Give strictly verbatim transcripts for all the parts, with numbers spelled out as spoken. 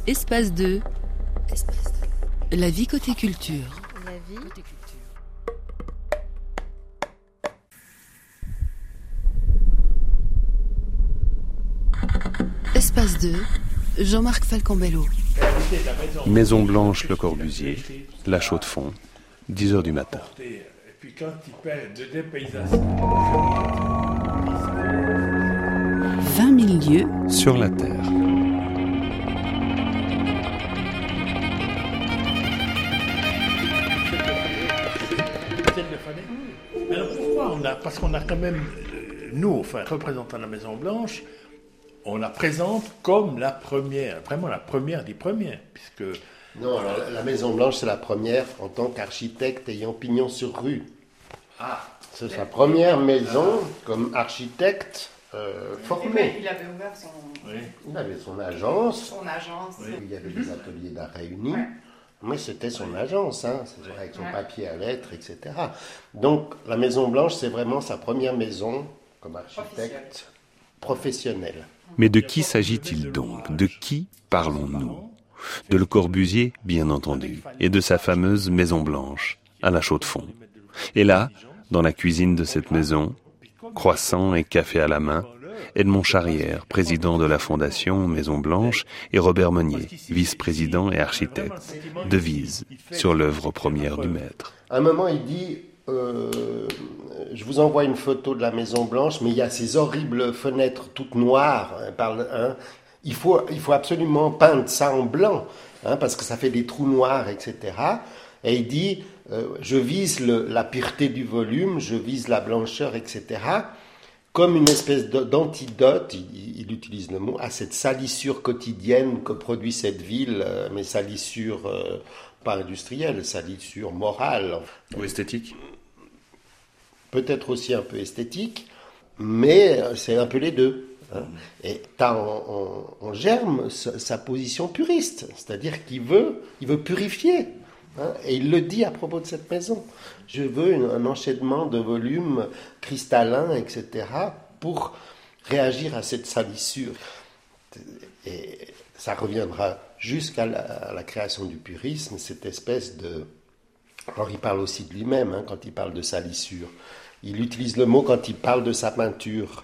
Espace deux. Espace deux. La vie côté culture. La vie côté culture. Espace deux. Jean-Marc Falcon-Bello. Maison Blanche, Le Corbusier, La Chaux-de-Fonds, dix heures du matin. Et puis quand il parle de dépaysation. vingt mille lieues sur la Terre. Alors pourquoi on a, parce qu'on a quand même, nous, enfin, représentant la Maison Blanche, on la présente comme la première, vraiment la première des premières, puisque... Non, alors la Maison Blanche, c'est la première en tant qu'architecte ayant pignon sur rue. Ah. C'est sa première maison comme architecte euh, formé. Il avait ouvert son... Oui. Il avait son agence. Son agence. Oui. Il y avait des ateliers d'art réunis. Ouais. Mais c'était son agence, hein, c'est vrai, avec son ouais. papier à lettres, et cetera. Donc la Maison Blanche, c'est vraiment sa première maison comme architecte professionnel. Mais de qui s'agit-il donc ? De qui parlons-nous ? De Le Corbusier, bien entendu, et de sa fameuse Maison Blanche, à La Chaux-de-Fonds. Et là, dans la cuisine de cette maison, croissant et café à la main, Edmond Charrière, président de la fondation Maison Blanche, et Robert Meunier, vice-président et architecte, devisent sur l'œuvre première du maître. À un moment, il dit euh, « Je vous envoie une photo de la Maison Blanche, mais il y a ces horribles fenêtres toutes noires. Hein, par, hein, il, faut, il faut absolument peindre ça en blanc, hein, parce que ça fait des trous noirs, et cetera » Et il dit euh, « Je vise le, la pureté du volume, je vise la blancheur, et cetera » comme une espèce d'antidote, il, il utilise le mot, à cette salissure quotidienne que produit cette ville, mais salissure euh, pas industrielle, salissure morale. Ou esthétique ? Peut-être aussi un peu esthétique, mais c'est un peu les deux. Hein. Et tu as en, en, en germe sa, sa position puriste, c'est-à-dire qu'il veut, il veut purifier. Hein, et il le dit à propos de cette maison. Je veux une, un enchaînement de volumes cristallins, et cetera, pour réagir à cette salissure. Et ça reviendra jusqu'à la, à la création du purisme, cette espèce de... Alors il parle aussi de lui-même, hein, quand il parle de salissure. Il utilise le mot quand il parle de sa peinture,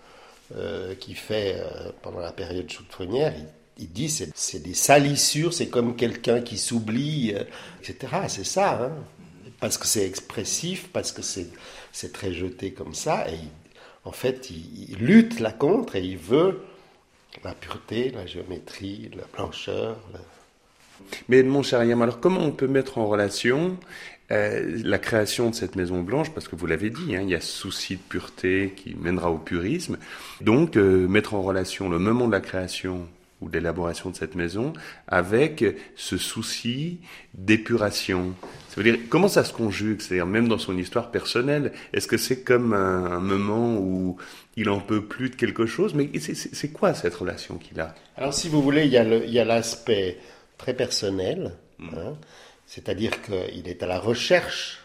euh, qu'il fait euh, pendant la période chaudefonnière. Il, Il dit c'est, c'est des salissures, c'est comme quelqu'un qui s'oublie, euh, et cetera. C'est ça, hein, parce que c'est expressif, parce que c'est, c'est très jeté comme ça. Et il, en fait, il, il lutte là contre et il veut la pureté, la géométrie, la blancheur. La... Mais Edmond Charrière, alors comment on peut mettre en relation euh, la création de cette Maison Blanche, parce que vous l'avez dit, hein, il y a ce souci de pureté qui mènera au purisme, donc euh, mettre en relation le moment de la création ou d'élaboration de cette maison, avec ce souci d'épuration. Ça veut dire, comment ça se conjugue ? C'est-à-dire, même dans son histoire personnelle, est-ce que c'est comme un, un moment où il en peut plus de quelque chose ? Mais c'est, c'est, c'est quoi cette relation qu'il a ? Alors, si vous voulez, il y a, le, il y a l'aspect très personnel, mmh. hein, c'est-à-dire qu'il est à la recherche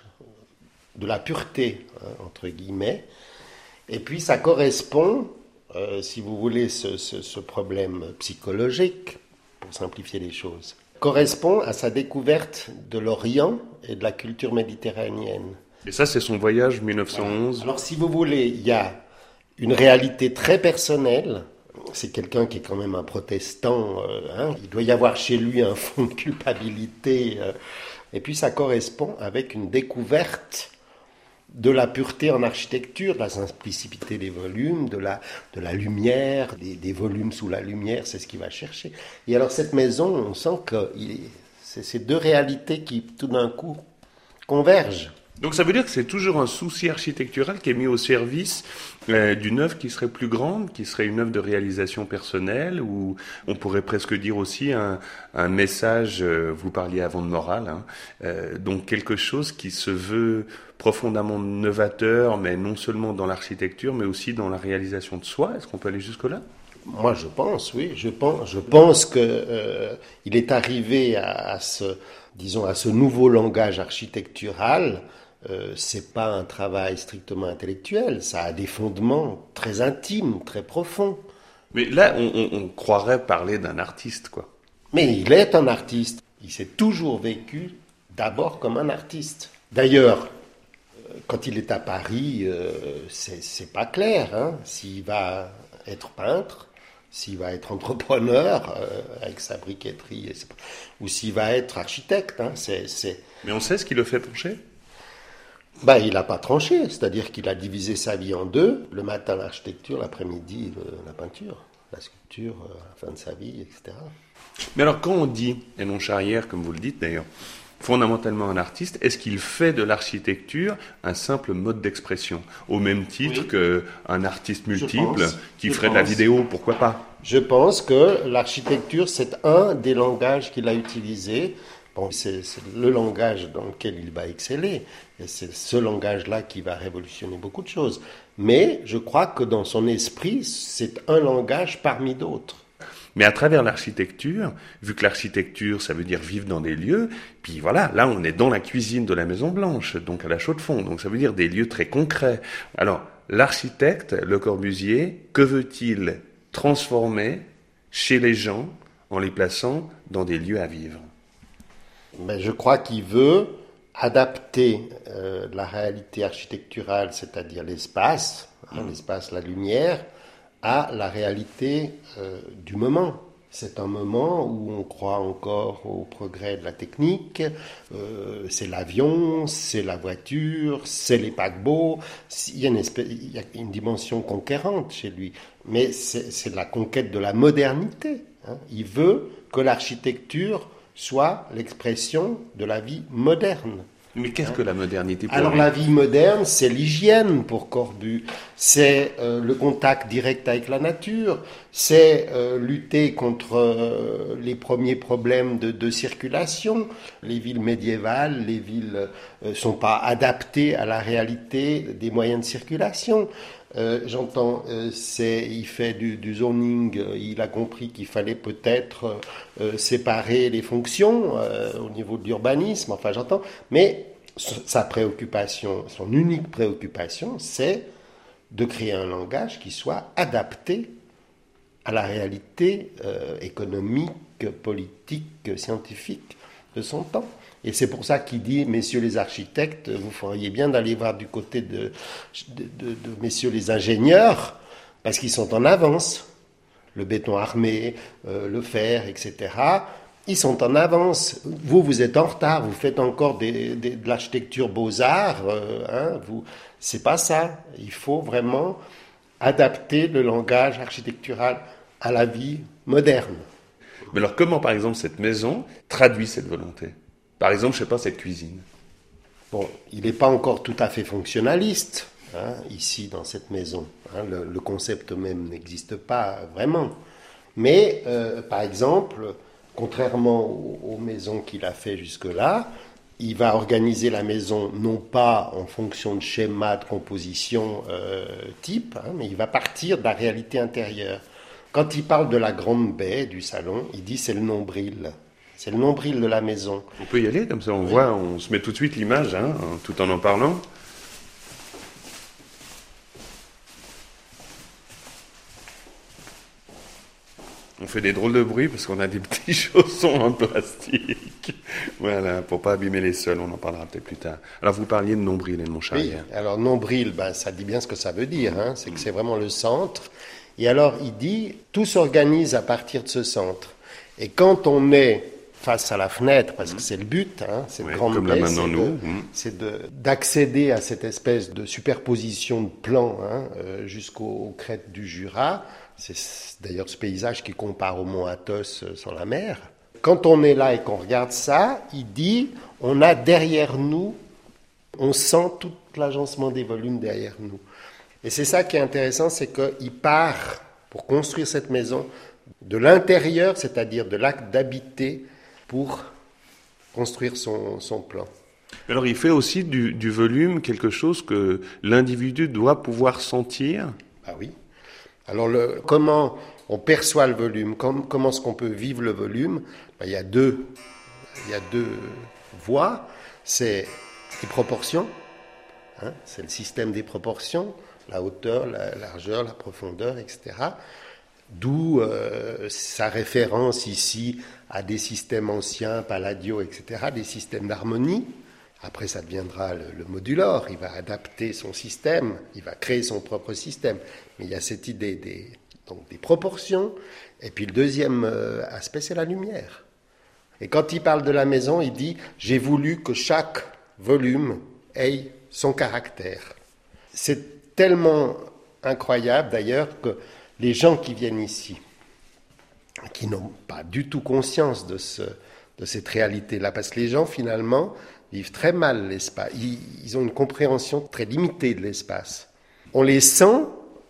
de la pureté, hein, entre guillemets, et puis ça correspond... Euh, si vous voulez, ce, ce, ce problème psychologique, pour simplifier les choses, correspond à sa découverte de l'Orient et de la culture méditerranéenne. Et ça, c'est son voyage mille neuf cent onze. Alors, si vous voulez, il y a une réalité très personnelle. C'est quelqu'un qui est quand même un protestant. Euh, hein, il doit y avoir chez lui un fond de culpabilité. Euh, et puis, ça correspond avec une découverte de la pureté en architecture, de la simplicité des volumes, de la, de la lumière, des, des volumes sous la lumière, c'est ce qu'il va chercher. Et alors cette maison, on sent que il, c'est ces deux réalités qui, tout d'un coup, convergent. Donc ça veut dire que c'est toujours un souci architectural qui est mis au service euh, d'une œuvre qui serait plus grande, qui serait une œuvre de réalisation personnelle, ou on pourrait presque dire aussi un, un message, euh, vous parliez avant de morale, hein, euh, donc quelque chose qui se veut profondément novateur, mais non seulement dans l'architecture, mais aussi dans la réalisation de soi. Est-ce qu'on peut aller jusque-là ? Moi, je pense, oui. Je pense, je pense que euh, il est arrivé à, à ce, disons, à ce nouveau langage architectural. Euh, c'est pas un travail strictement intellectuel. Ça a des fondements très intimes, très profonds. Mais là, on, on, on croirait parler d'un artiste, quoi. Mais il est un artiste. Il s'est toujours vécu d'abord comme un artiste. D'ailleurs, quand il est à Paris, euh, c'est, c'est pas clair hein, s'il va être peintre, s'il va être entrepreneur euh, avec sa briqueterie, et ou s'il va être architecte. Hein, c'est, c'est... Mais on sait ce qui le fait pencher ? Ben, il n'a pas tranché, c'est-à-dire qu'il a divisé sa vie en deux. Le matin, l'architecture, l'après-midi, le, la peinture, la sculpture, euh, à la fin de sa vie, et cetera. Mais alors, quand on dit Edmond Charrière, comme vous le dites d'ailleurs, fondamentalement un artiste, est-ce qu'il fait de l'architecture un simple mode d'expression ? Au même titre oui. qu'un artiste multiple pense, qui ferait pense. de la vidéo, pourquoi pas ? Je pense que l'architecture, c'est un des langages qu'il a utilisés. Bon, c'est, c'est le langage dans lequel il va exceller. Et c'est ce langage-là qui va révolutionner beaucoup de choses. Mais je crois que dans son esprit, c'est un langage parmi d'autres. Mais à travers l'architecture, vu que l'architecture, ça veut dire vivre dans des lieux, puis voilà, là on est dans la cuisine de la Maison Blanche, donc à la Chaux-de-Fonds, donc ça veut dire des lieux très concrets. Alors, l'architecte, Le Corbusier, que veut-il transformer chez les gens en les plaçant dans des lieux à vivre ? Ben, je crois qu'il veut adapter euh, la réalité architecturale, c'est-à-dire l'espace, hein, mmh. l'espace, la lumière, à la réalité euh, du moment. C'est un moment où on croit encore au progrès de la technique, euh, c'est l'avion, c'est la voiture, c'est les paquebots, il y a une, espèce, il y a une dimension conquérante chez lui, mais c'est, c'est la conquête de la modernité. Hein. Il veut que l'architecture soit l'expression de la vie moderne. Mais qu'est-ce que la modernité pour Alors lui ? La vie moderne, c'est l'hygiène pour Corbu, c'est euh, le contact direct avec la nature, c'est euh, lutter contre euh, les premiers problèmes de, de circulation. Les villes médiévales, les villes ne euh, sont pas adaptées à la réalité des moyens de circulation. Euh, j'entends, euh, c'est, il fait du, du zoning, euh, il a compris qu'il fallait peut-être euh, séparer les fonctions euh, au niveau de l'urbanisme, enfin j'entends, mais sa préoccupation, son unique préoccupation, c'est de créer un langage qui soit adapté à la réalité euh, économique, politique, scientifique de son temps. Et c'est pour ça qu'il dit, messieurs les architectes, vous feriez bien d'aller voir du côté de, de, de, de messieurs les ingénieurs, parce qu'ils sont en avance. Le béton armé, euh, le fer, et cetera, ils sont en avance. Vous, vous êtes en retard, vous faites encore des, des, de l'architecture beaux-arts. Euh, hein, vous, c'est pas ça. Il faut vraiment adapter le langage architectural à la vie moderne. Mais alors comment, par exemple, cette maison traduit cette volonté ? Par exemple, je ne sais pas, cette cuisine. Bon, il n'est pas encore tout à fait fonctionnaliste, hein, ici, dans cette maison. Hein, le, le concept même n'existe pas vraiment. Mais, euh, par exemple, contrairement aux, aux maisons qu'il a fait jusque-là, il va organiser la maison non pas en fonction de schémas de composition euh, type, hein, mais il va partir de la réalité intérieure. Quand il parle de la grande baie du salon, il dit c'est le nombril. C'est le nombril de la maison. On peut y aller, comme ça on oui. voit, on se met tout de suite l'image, hein, tout en en parlant. On fait des drôles de bruit parce qu'on a des petits chaussons en plastique. Voilà, pour pas abîmer les sols, on en parlera peut-être plus tard. Alors vous parliez de nombril et de Montcharrière. Oui, alors nombril, ben, ça dit bien ce que ça veut dire, hein, c'est que c'est vraiment le centre. Et alors il dit, tout s'organise à partir de ce centre. Et quand on est face à la fenêtre, parce que c'est le but, hein, cette oui, grande comme baie, là c'est, nous. de, Mmh. c'est de, d'accéder à cette espèce de superposition de plans hein, euh, jusqu'aux crêtes du Jura. C'est d'ailleurs ce paysage qui compare au mont Athos euh, sur la mer. Quand on est là et qu'on regarde ça, il dit, on a derrière nous, on sent tout l'agencement des volumes derrière nous. Et c'est ça qui est intéressant, c'est qu'il part, pour construire cette maison, de l'intérieur, c'est-à-dire de l'acte d'habiter, pour construire son, son plan. Alors il fait aussi du, du volume quelque chose que l'individu doit pouvoir sentir. Ah oui. Alors le, comment on perçoit le volume, com, comment est-ce qu'on peut vivre le volume ? Ben, il y a deux, il y a deux voies. C'est les proportions, hein, c'est le système des proportions, la hauteur, la largeur, la profondeur, et cetera. D'où euh, sa référence ici à des systèmes anciens, Palladio, et cetera, des systèmes d'harmonie. Après, ça deviendra le, le modulor, il va adapter son système, il va créer son propre système. Mais il y a cette idée des, donc des proportions. Et puis le deuxième euh, aspect, c'est la lumière. Et quand il parle de la maison, il dit « J'ai voulu que chaque volume ait son caractère ». C'est tellement incroyable d'ailleurs que les gens qui viennent ici, qui n'ont pas du tout conscience de, ce, de cette réalité-là, parce que les gens finalement vivent très mal l'espace, ils, ils ont une compréhension très limitée de l'espace. On les sent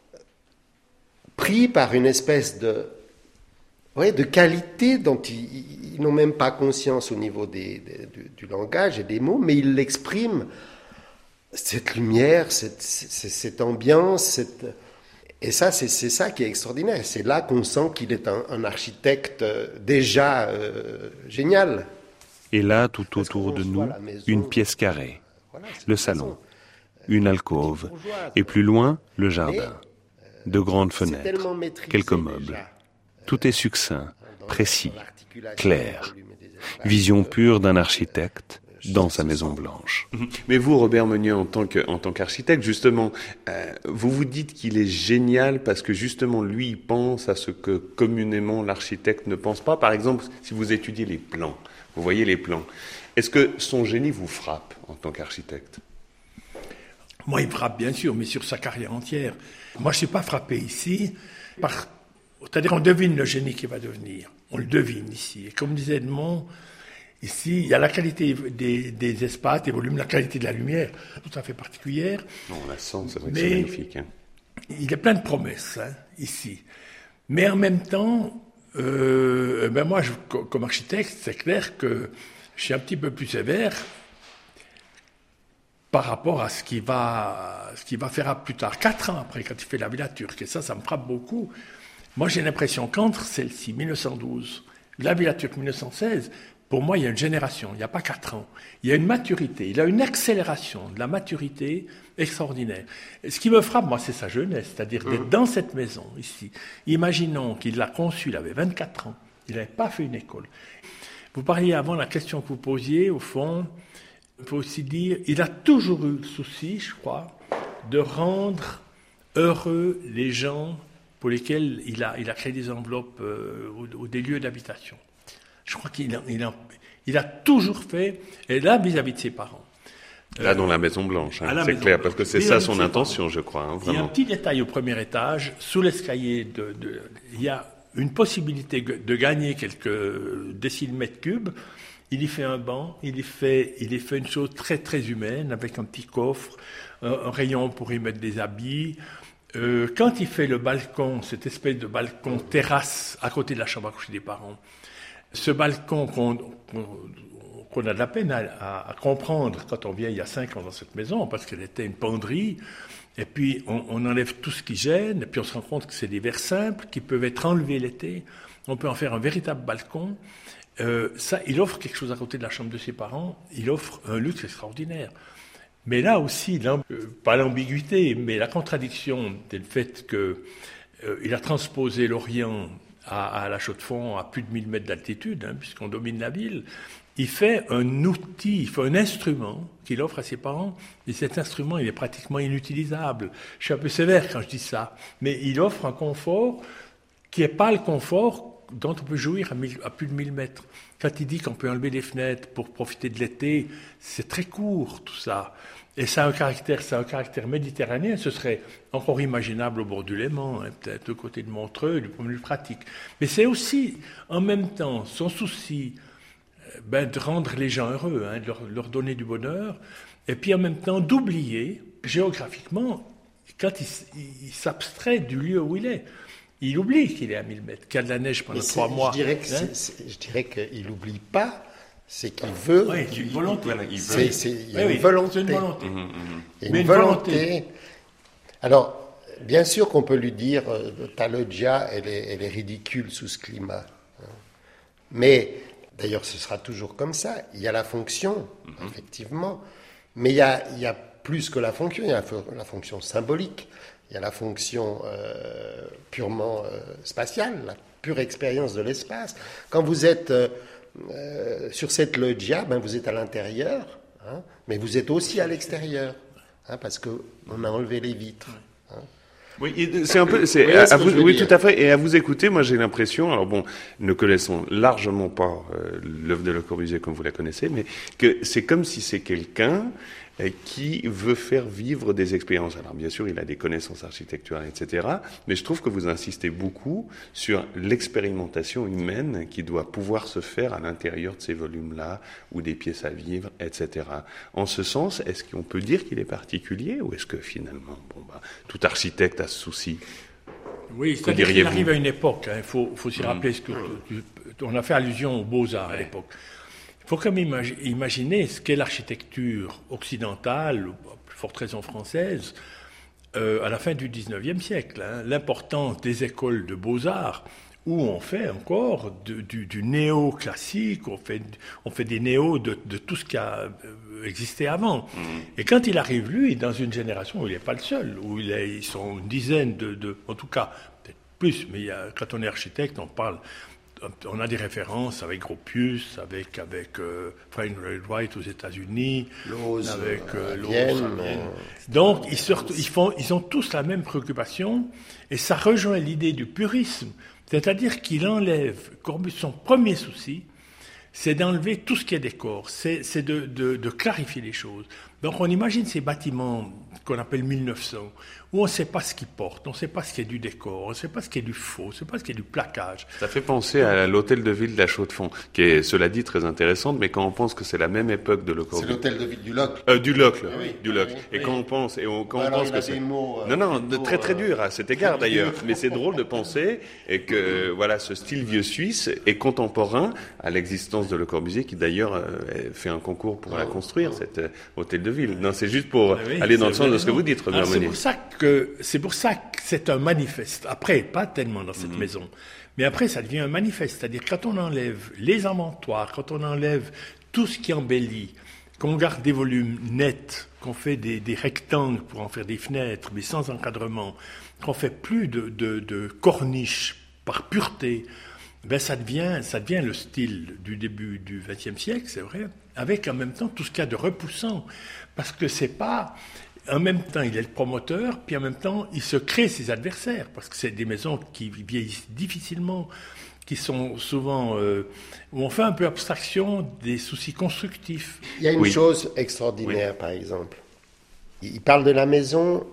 pris par une espèce de, ouais, de qualité dont ils, ils n'ont même pas conscience au niveau des, des, du, du langage et des mots, mais ils l'expriment, cette lumière, cette, cette, cette ambiance, cette... Et ça, c'est, c'est ça qui est extraordinaire. C'est là qu'on sent qu'il est un, un architecte déjà euh, génial. Et là, tout autour de nous, maison, une pièce carrée, voilà, le salon, une alcôve, et plus loin, le jardin. De grandes fenêtres, quelques meubles. Tout est succinct, précis, clair. Vision pure d'un architecte dans sa Maison Blanche. Mais vous, Robert Meunier, en tant que, en tant qu'architecte, justement, euh, vous vous dites qu'il est génial parce que justement, lui, il pense à ce que communément l'architecte ne pense pas. Par exemple, si vous étudiez les plans, vous voyez les plans, est-ce que son génie vous frappe en tant qu'architecte ? Moi, il me frappe bien sûr, mais sur sa carrière entière. Moi, je ne suis pas frappé ici par... C'est-à-dire, on devine le génie qui va devenir. On le devine ici. Et comme disait Edmond, ici, il y a la qualité des, des espaces, des volumes, la qualité de la lumière, tout à fait particulière. On la sent, c'est vrai que c'est magnifique. Hein. Il y a plein de promesses, hein, ici. Mais en même temps, euh, ben moi, je, comme architecte, c'est clair que je suis un petit peu plus sévère par rapport à ce qu'il va, ce qu'il va faire plus tard, quatre ans après, quand il fait la Villa Turque. Et ça, ça me frappe beaucoup. Moi, j'ai l'impression qu'entre celle-ci, dix-neuf cent douze, la Villa Turque, dix-neuf cent seize, pour moi, il y a une génération, il n'y a pas quatre ans. Il y a une maturité, il y a une accélération de la maturité extraordinaire. Et ce qui me frappe, moi, c'est sa jeunesse, c'est-à-dire d'être dans cette maison, ici. Imaginons qu'il l'a conçue, il avait vingt-quatre ans, il n'avait pas fait une école. Vous parliez avant, la question que vous posiez, au fond, il faut aussi dire, il a toujours eu le souci, je crois, de rendre heureux les gens pour lesquels il a, il a créé des enveloppes euh, ou, ou des lieux d'habitation. Je crois qu'il a, il a, il a toujours fait, et là, vis-à-vis de ses parents. Là, euh, dans la Maison Blanche, hein, c'est clair, parce que c'est ça son intention, je crois. Hein, vraiment. Il y a un petit détail au premier étage, sous l'escalier, de, de, il y a une possibilité de gagner quelques décimètres cubes. Il y fait un banc, il y fait, il y fait une chose très, très humaine, avec un petit coffre, un, un rayon pour y mettre des habits. Euh, quand il fait le balcon, cette espèce de balcon terrasse à côté de la chambre à coucher des parents, ce balcon qu'on, qu'on, qu'on a de la peine à, à, à comprendre quand on vient il y a cinq ans dans cette maison, parce qu'elle était une penderie, et puis on, on enlève tout ce qui gêne, et puis on se rend compte que c'est des verres simples qui peuvent être enlevés l'été, on peut en faire un véritable balcon. Euh, ça, il offre quelque chose à côté de la chambre de ses parents, il offre un luxe extraordinaire. Mais là aussi, pas l'ambiguïté, mais la contradiction du fait qu'il euh, a transposé l'Orient à, à la Chaux-de-Fonds à plus de mille mètres d'altitude, hein, puisqu'on domine la ville. Il fait un outil, il fait un instrument qu'il offre à ses parents, et cet instrument, il est pratiquement inutilisable. Je suis un peu sévère quand je dis ça, mais il offre un confort qui n'est pas le confort dont on peut jouir à, mille, à plus de mille mètres. Quand il dit qu'on peut enlever les fenêtres pour profiter de l'été, c'est très court tout ça. Et ça a un caractère, ça a un caractère méditerranéen. Ce serait encore imaginable au bord du Léman, hein, peut-être du côté de Montreux, du point de vue pratique. Mais c'est aussi, en même temps, son souci ben, de rendre les gens heureux, hein, de leur, leur donner du bonheur, et puis en même temps d'oublier, géographiquement, quand il, il, il s'abstrait du lieu où il est. Il oublie qu'il est à mille mètres, qu'il y a de la neige pendant trois mois. Je dirais, que hein c'est, c'est, je dirais qu'il n'oublie pas, c'est qu'il veut. Oui, c'est une volonté. Il, c'est, c'est, il y a oui, une volonté. C'est une volonté. Mmh, mmh. Il y a une, une volonté. volonté. Alors, bien sûr qu'on peut lui dire, euh, ta loggia, elle est, elle est ridicule sous ce climat. Hein. Mais, d'ailleurs, ce sera toujours comme ça. Il y a la fonction, mmh. effectivement. Mais il y a, il y a plus que la fonction. Il y a la fonction symbolique. il y a la fonction euh, purement euh, spatiale, la pure expérience de l'espace. Quand vous êtes euh, euh, sur cette loggia, ben vous êtes à l'intérieur, hein, mais vous êtes aussi à l'extérieur, hein, parce qu'on a enlevé les vitres. Hein. Oui, c'est un peu, c'est, oui, à, à vous, oui, dire. tout à fait. Et à vous écouter, moi, j'ai l'impression, alors bon, ne connaissons largement pas euh, l'œuvre de Le Corbusier comme vous la connaissez, mais que c'est comme si c'est quelqu'un euh, qui veut faire vivre des expériences. Alors, bien sûr, il a des connaissances architecturales, et cetera. Mais je trouve que vous insistez beaucoup sur l'expérimentation humaine qui doit pouvoir se faire à l'intérieur de ces volumes-là, ou des pièces à vivre, et cetera. En ce sens, est-ce qu'on peut dire qu'il est particulier, ou est-ce que finalement, bon, bah, tout architecte a ce souci? Oui, c'est-à-dire qu'il arrive à une époque. Il hein, faut, faut s'y rappeler ce que tu, tu, on a fait allusion aux Beaux-Arts ouais. à l'époque. Il faut quand même imagi- imaginer ce qu'est l'architecture occidentale, ou plus forte raison française, euh, à la fin du dix-neuvième siècle. Hein, l'importance des écoles de Beaux-Arts, où on fait encore de, du, du néo-classique, on fait, on fait des néos de, de tout ce qui a existé avant. Mmh. Et quand il arrive, lui, dans une génération où il n'est pas le seul, où il est, ils sont une dizaine de, de... En tout cas, peut-être plus, mais il y a, quand on est architecte, on parle... On a des références avec Gropius, avec, avec euh, Frank Lloyd Wright aux États-Unis, Lowe's, avec euh, Lowe's, Vienne, euh, Donc, ils, sortent, ils, font, ils ont tous la même préoccupation, et ça rejoint l'idée du purisme. C'est-à-dire qu'il enlève, Corbusier, son premier souci, c'est d'enlever tout ce qui est décor, c'est, c'est de, de, de clarifier les choses. Donc on imagine ces bâtiments qu'on appelle mille neuf cents, où on ne sait pas ce qu'ils portent, on ne sait pas ce qui est du décor, on ne sait pas ce qui est du faux, on ne sait pas ce qui est du plaquage. Ça fait penser à l'hôtel de ville de la Chaux-de-Fonds, qui est, cela dit, très intéressante, mais quand on pense que c'est la même époque de Le Corbusier... C'est l'hôtel de ville du Locle. Euh, du Locle, oui, du oui, Locle. oui, Et oui. quand on pense... Et on, quand bah on alors, pense il que a c'est... des mots, euh, non, non, des de mots, très très euh... dur à cet égard d'ailleurs, mais c'est drôle de penser et que, voilà, ce style vieux suisse est contemporain à l'existence de Le Corbusier, qui d'ailleurs euh, fait un concours pour oh, la construire, oh. cet euh, hôtel de ville. Non, c'est juste pour oui, aller dans le sens de ce que vous dites, Robert Monnier. C'est pour ça que c'est pour ça que c'est un manifeste. Après, pas tellement dans cette mmh. maison, mais après, ça devient un manifeste. C'est-à-dire quand on enlève les amontoirs, quand on enlève tout ce qui embellit, qu'on garde des volumes nets, qu'on fait des, des rectangles pour en faire des fenêtres, mais sans encadrement, qu'on fait plus de, de, de corniches par pureté, ben ça devient, ça devient le style du début du vingtième siècle, c'est vrai, avec en même temps tout ce qu'il y a de repoussant, parce que c'est pas, en même temps il est le promoteur, puis en même temps il se crée ses adversaires, parce que c'est des maisons qui vieillissent difficilement, qui sont souvent, euh, où on fait un peu abstraction des soucis constructifs. Il y a une oui. chose extraordinaire, oui. par exemple. Il parle de la maison,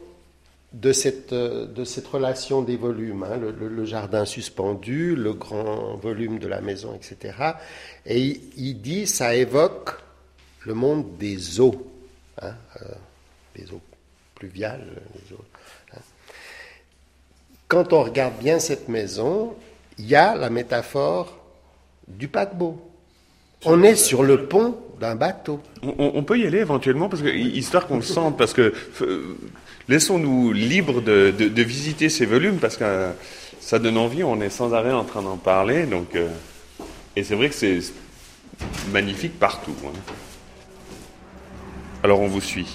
de cette, de cette relation des volumes, hein, le, le, le jardin suspendu, le grand volume de la maison, et cetera. Et il, il dit, ça évoque le monde des eaux, hein, euh, des eaux pluviales. Les eaux, hein. Quand on regarde bien cette maison, il y a la métaphore du paquebot. On est sur le pont d'un bateau. On, on peut y aller éventuellement, parce que, histoire qu'on le sente, parce que euh, laissons-nous libres de, de, de visiter ces volumes, parce que euh, ça donne envie, on est sans arrêt en train d'en parler, donc, euh, et c'est vrai que c'est magnifique partout. Hein. Alors on vous suit.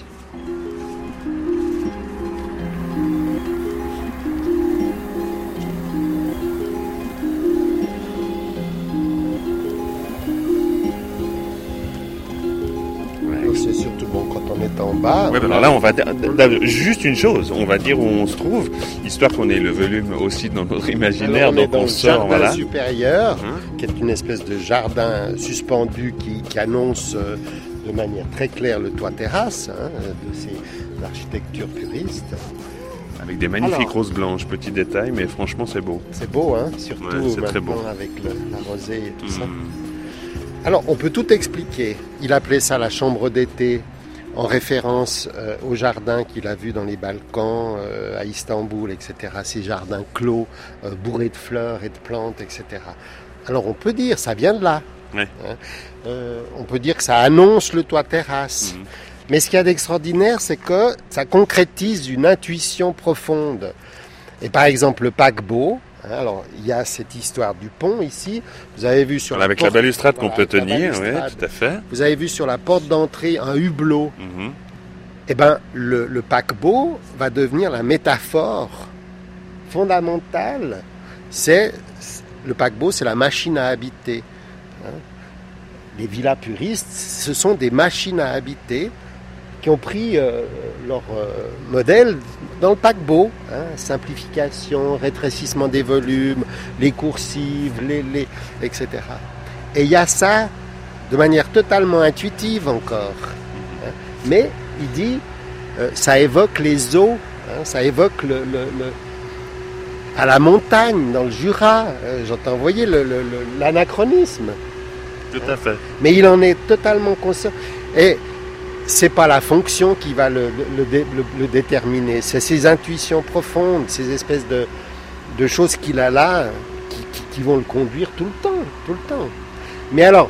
C'est surtout bon quand on est en bas. Ouais, ben alors là, on va d- d- juste une chose, on va dire où on se trouve, histoire qu'on ait le volume aussi dans notre imaginaire, alors, on donc est dans on le sort, jardin voilà. supérieur, Hein? qui est une espèce de jardin suspendu qui, qui annonce euh, de manière très claire le toit terrasse, hein, de ces architectures puristes. Avec des magnifiques alors, roses blanches, petit détail, mais franchement c'est beau. C'est beau, hein, surtout ouais, c'est maintenant très beau. avec le, la rosée et tout mmh. ça. Alors, on peut tout expliquer. Il appelait ça la chambre d'été, en référence euh, au jardin qu'il a vu dans les Balkans, euh, à Istanbul, et cetera. Ces jardins clos, euh, bourrés de fleurs et de plantes, et cetera. Alors, on peut dire, ça vient de là. Ouais. Hein. Euh, on peut dire que ça annonce le toit terrasse. Mmh. Mais ce qu'il y a d'extraordinaire, c'est que ça concrétise une intuition profonde. Et par exemple, le paquebot, hein, alors il y a cette histoire du pont ici. Vous avez vu sur Avec la, porte, la balustrade voilà, qu'on peut tenir, oui, tout à fait. Vous avez vu sur la porte d'entrée un hublot. Mmh. eh ben, le, le paquebot va devenir la métaphore fondamentale. C'est, le paquebot, c'est la machine à habiter. Hein. Les villas puristes, ce sont des machines à habiter qui ont pris euh, leur euh, modèle dans le paquebot. Hein. Simplification, rétrécissement des volumes, les coursives, les, les, et cetera. Et il y a ça de manière totalement intuitive encore. Hein. Mais il dit, euh, ça évoque les eaux, hein, ça évoque le, le, le, à la montagne, dans le Jura. Euh, j'entends envoyer le, le, le, l'anachronisme. Tout à fait. Mais il en est totalement conscient. Et c'est pas la fonction qui va le, le, le, le déterminer, c'est ses intuitions profondes, ces espèces de, de choses qu'il a là, qui, qui, qui vont le conduire tout le temps, tout le temps. Mais alors,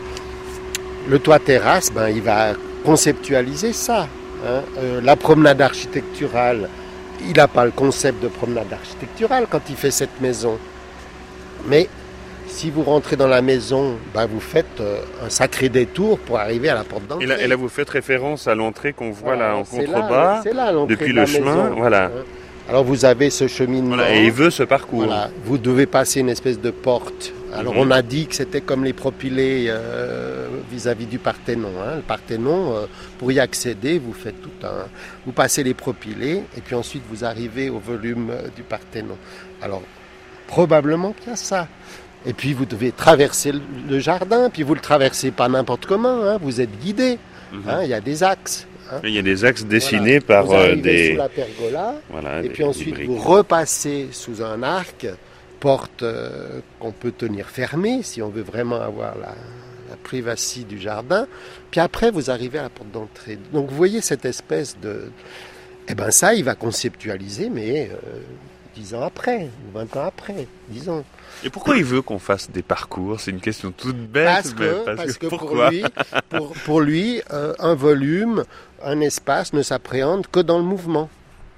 le toit terrasse, ben, il va conceptualiser ça. Hein. Euh, la promenade architecturale, il n'a pas le concept de promenade architecturale quand il fait cette maison. Mais si vous rentrez dans la maison, ben vous faites euh, un sacré détour pour arriver à la porte d'entrée. Et là, et là vous faites référence à l'entrée qu'on voit voilà, là en c'est contrebas, là, c'est là, depuis de le chemin. Maison. Voilà. Alors vous avez ce cheminement. Voilà, et il veut ce parcours. Voilà, vous devez passer une espèce de porte. Alors mm-hmm. on a dit que c'était comme les propylées euh, vis-à-vis du Parthénon. Hein. Le Parthénon, euh, pour y accéder, vous faites tout un, vous passez les propylées et puis ensuite vous arrivez au volume euh, du Parthénon. Alors probablement qu'il y a ça. Et puis vous devez traverser le, le jardin, puis vous le traversez pas n'importe comment. Hein. Vous êtes guidé. Mm-hmm. Hein, il y a des axes. Hein. Il y a des axes dessinés voilà. par vous arrivez des. Sous la pergola, voilà, et des, puis ensuite vous repassez sous un arc. Porte euh, qu'on peut tenir fermée si on veut vraiment avoir la, la privacité du jardin. Puis après, vous arrivez à la porte d'entrée. Donc vous voyez cette espèce de... Eh bien ça, il va conceptualiser, mais euh, dix ans après, ou vingt ans après, disons. Et pourquoi il veut qu'on fasse des parcours? C'est une question toute bête. Parce que, mais parce parce que, que pourquoi pour lui, pour, pour lui euh, un volume, un espace ne s'appréhende que dans le mouvement.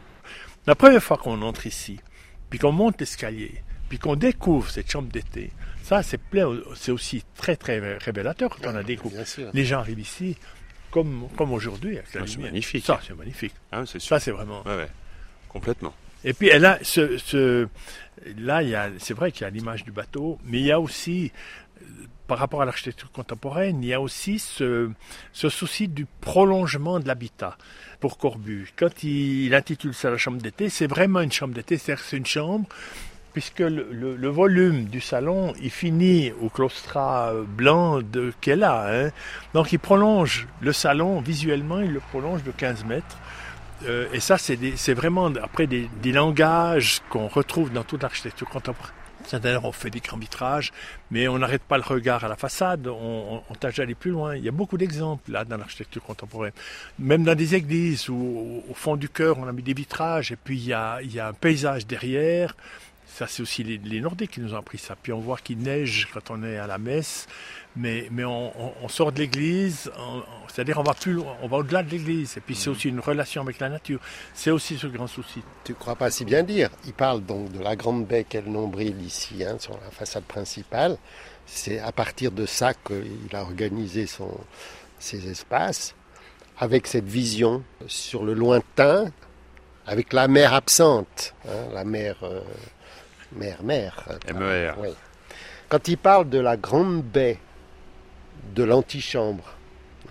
La première fois qu'on entre ici, puis qu'on monte l'escalier, puis qu'on découvre cette chambre d'été, ça c'est plein, c'est aussi très très révélateur quand on a découvert. Les gens arrivent ici comme, comme aujourd'hui. Avec la ah, c'est magnifique. Ça c'est magnifique. Ah, c'est ça c'est vraiment. Ouais, ouais. Complètement. Et puis là, ce, ce, là il y a, c'est vrai qu'il y a l'image du bateau, mais il y a aussi, par rapport à l'architecture contemporaine, il y a aussi ce, ce souci du prolongement de l'habitat. Pour Corbu, quand il, il intitule ça la chambre d'été, c'est vraiment une chambre d'été, c'est-à-dire que c'est une chambre puisque le, le, le volume du salon, il finit au claustrat blanc de, qu'elle a. Hein. Donc il prolonge le salon, visuellement, il le prolonge de quinze mètres. Euh, et ça, c'est, des, c'est vraiment après des, des langages qu'on retrouve dans toute l'architecture contemporaine. C'est-à-dire, on fait des grands vitrages, mais on n'arrête pas le regard à la façade, on, on, on tâche d'aller plus loin. Il y a beaucoup d'exemples là dans l'architecture contemporaine. Même dans des églises où au fond du chœur, on a mis des vitrages, et puis il y a, il y a un paysage derrière. Ça, c'est aussi les, les Nordiques qui nous ont appris ça. Puis on voit qu'il neige quand on est à la messe, mais, mais on, on, on sort de l'église, on, c'est-à-dire on va plus loin, on va au-delà de l'église. Et puis c'est aussi une relation avec la nature. C'est aussi ce grand souci. Tu ne crois pas si bien dire. Il parle donc de la grande baie qu'est le nombril ici, hein, sur la façade principale. C'est à partir de ça qu'il a organisé son, ses espaces, avec cette vision sur le lointain, avec la mer absente, hein, la mer... Euh, Mer, mer. M E R. Oui. Quand il parle de la grande baie de l'antichambre, hein,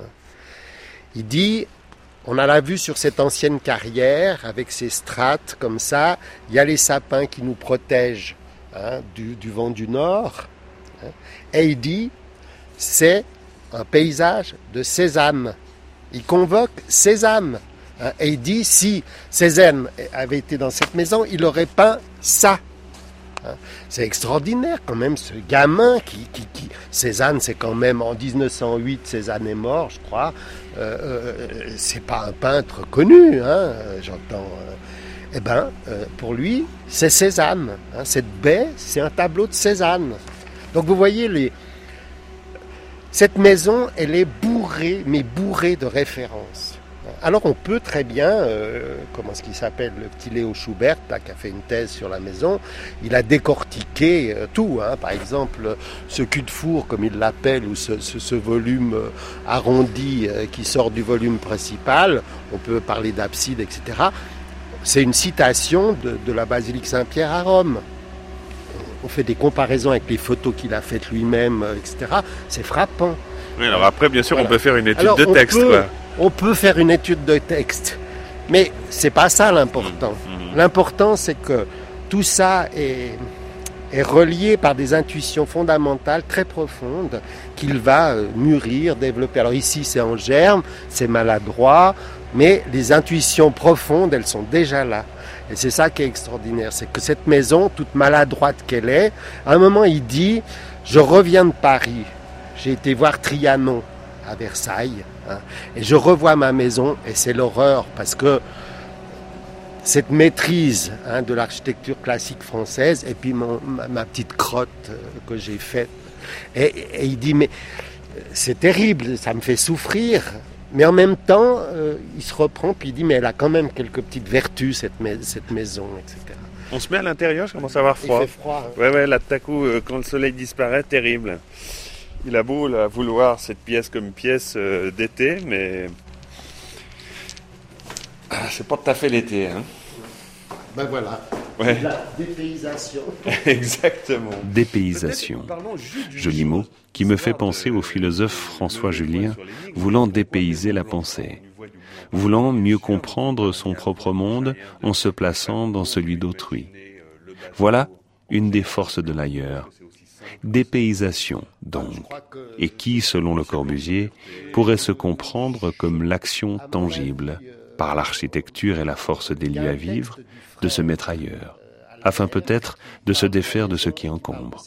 il dit, on a la vue sur cette ancienne carrière avec ses strates comme ça, il y a les sapins qui nous protègent hein, du, du vent du nord, hein, et il dit, c'est un paysage de Cézanne. Il convoque Cézanne. Hein, et il dit, si Cézanne avait été dans cette maison, il aurait peint ça. C'est extraordinaire quand même ce gamin qui, qui, qui... Cézanne, c'est quand même en dix-neuf cent huit, Cézanne est mort, je crois. Euh, euh, c'est pas un peintre connu, hein, j'entends. Euh... Eh ben, euh, pour lui, c'est Cézanne. Hein, cette baie, c'est un tableau de Cézanne. Donc vous voyez, les... cette maison, elle est bourrée, mais bourrée de références. Alors on peut très bien, euh, comment est-ce qu'il s'appelle, le petit Léo Schubert, là, qui a fait une thèse sur la maison, il a décortiqué euh, tout. Hein. Par exemple, ce cul de four, comme il l'appelle, ou ce, ce, ce volume euh, arrondi euh, qui sort du volume principal, on peut parler d'abside, et cetera. C'est une citation de, de la basilique Saint-Pierre à Rome. On fait des comparaisons avec les photos qu'il a faites lui-même, euh, et cetera. C'est frappant. Oui, alors après, bien sûr, voilà. On peut faire une étude alors, de texte. Peut, quoi. On peut faire une étude de texte, mais c'est pas ça l'important. Mmh, mmh. L'important, c'est que tout ça est, est relié par des intuitions fondamentales très profondes qu'il va mûrir, développer. Alors ici, c'est en germe, c'est maladroit, mais les intuitions profondes, elles sont déjà là. Et c'est ça qui est extraordinaire, c'est que cette maison, toute maladroite qu'elle est, à un moment, il dit « Je reviens de Paris, j'ai été voir Trianon à Versailles, hein, et je revois ma maison, et c'est l'horreur, parce que cette maîtrise hein, de l'architecture classique française, et puis mon, ma, ma petite crotte euh, que j'ai faite, et, et il dit « Mais c'est terrible, ça me fait souffrir ». Mais en même temps, euh, il se reprend, puis il dit, mais elle a quand même quelques petites vertus, cette, mais- cette maison, et cetera. On se met à l'intérieur, je commence à avoir froid. Il fait froid. Hein. Ouais, ouais, là, tout à coup, euh, quand le soleil disparaît, terrible. Il a beau là, vouloir cette pièce comme pièce euh, d'été, mais ah, c'est pas tout à fait l'été. Hein. Ben voilà, ouais. La dépaysation. Exactement. Dépaysation, joli mot qui me fait penser au philosophe François Julien, voulant dépayser la pensée, voulant mieux comprendre son propre monde en se plaçant dans celui d'autrui. Voilà une des forces de l'ailleurs. Dépaysation, donc, et qui, selon Le Corbusier, pourrait se comprendre comme l'action tangible, par l'architecture et la force des lieux à vivre, de se mettre ailleurs, afin peut-être de se défaire de ce qui encombre.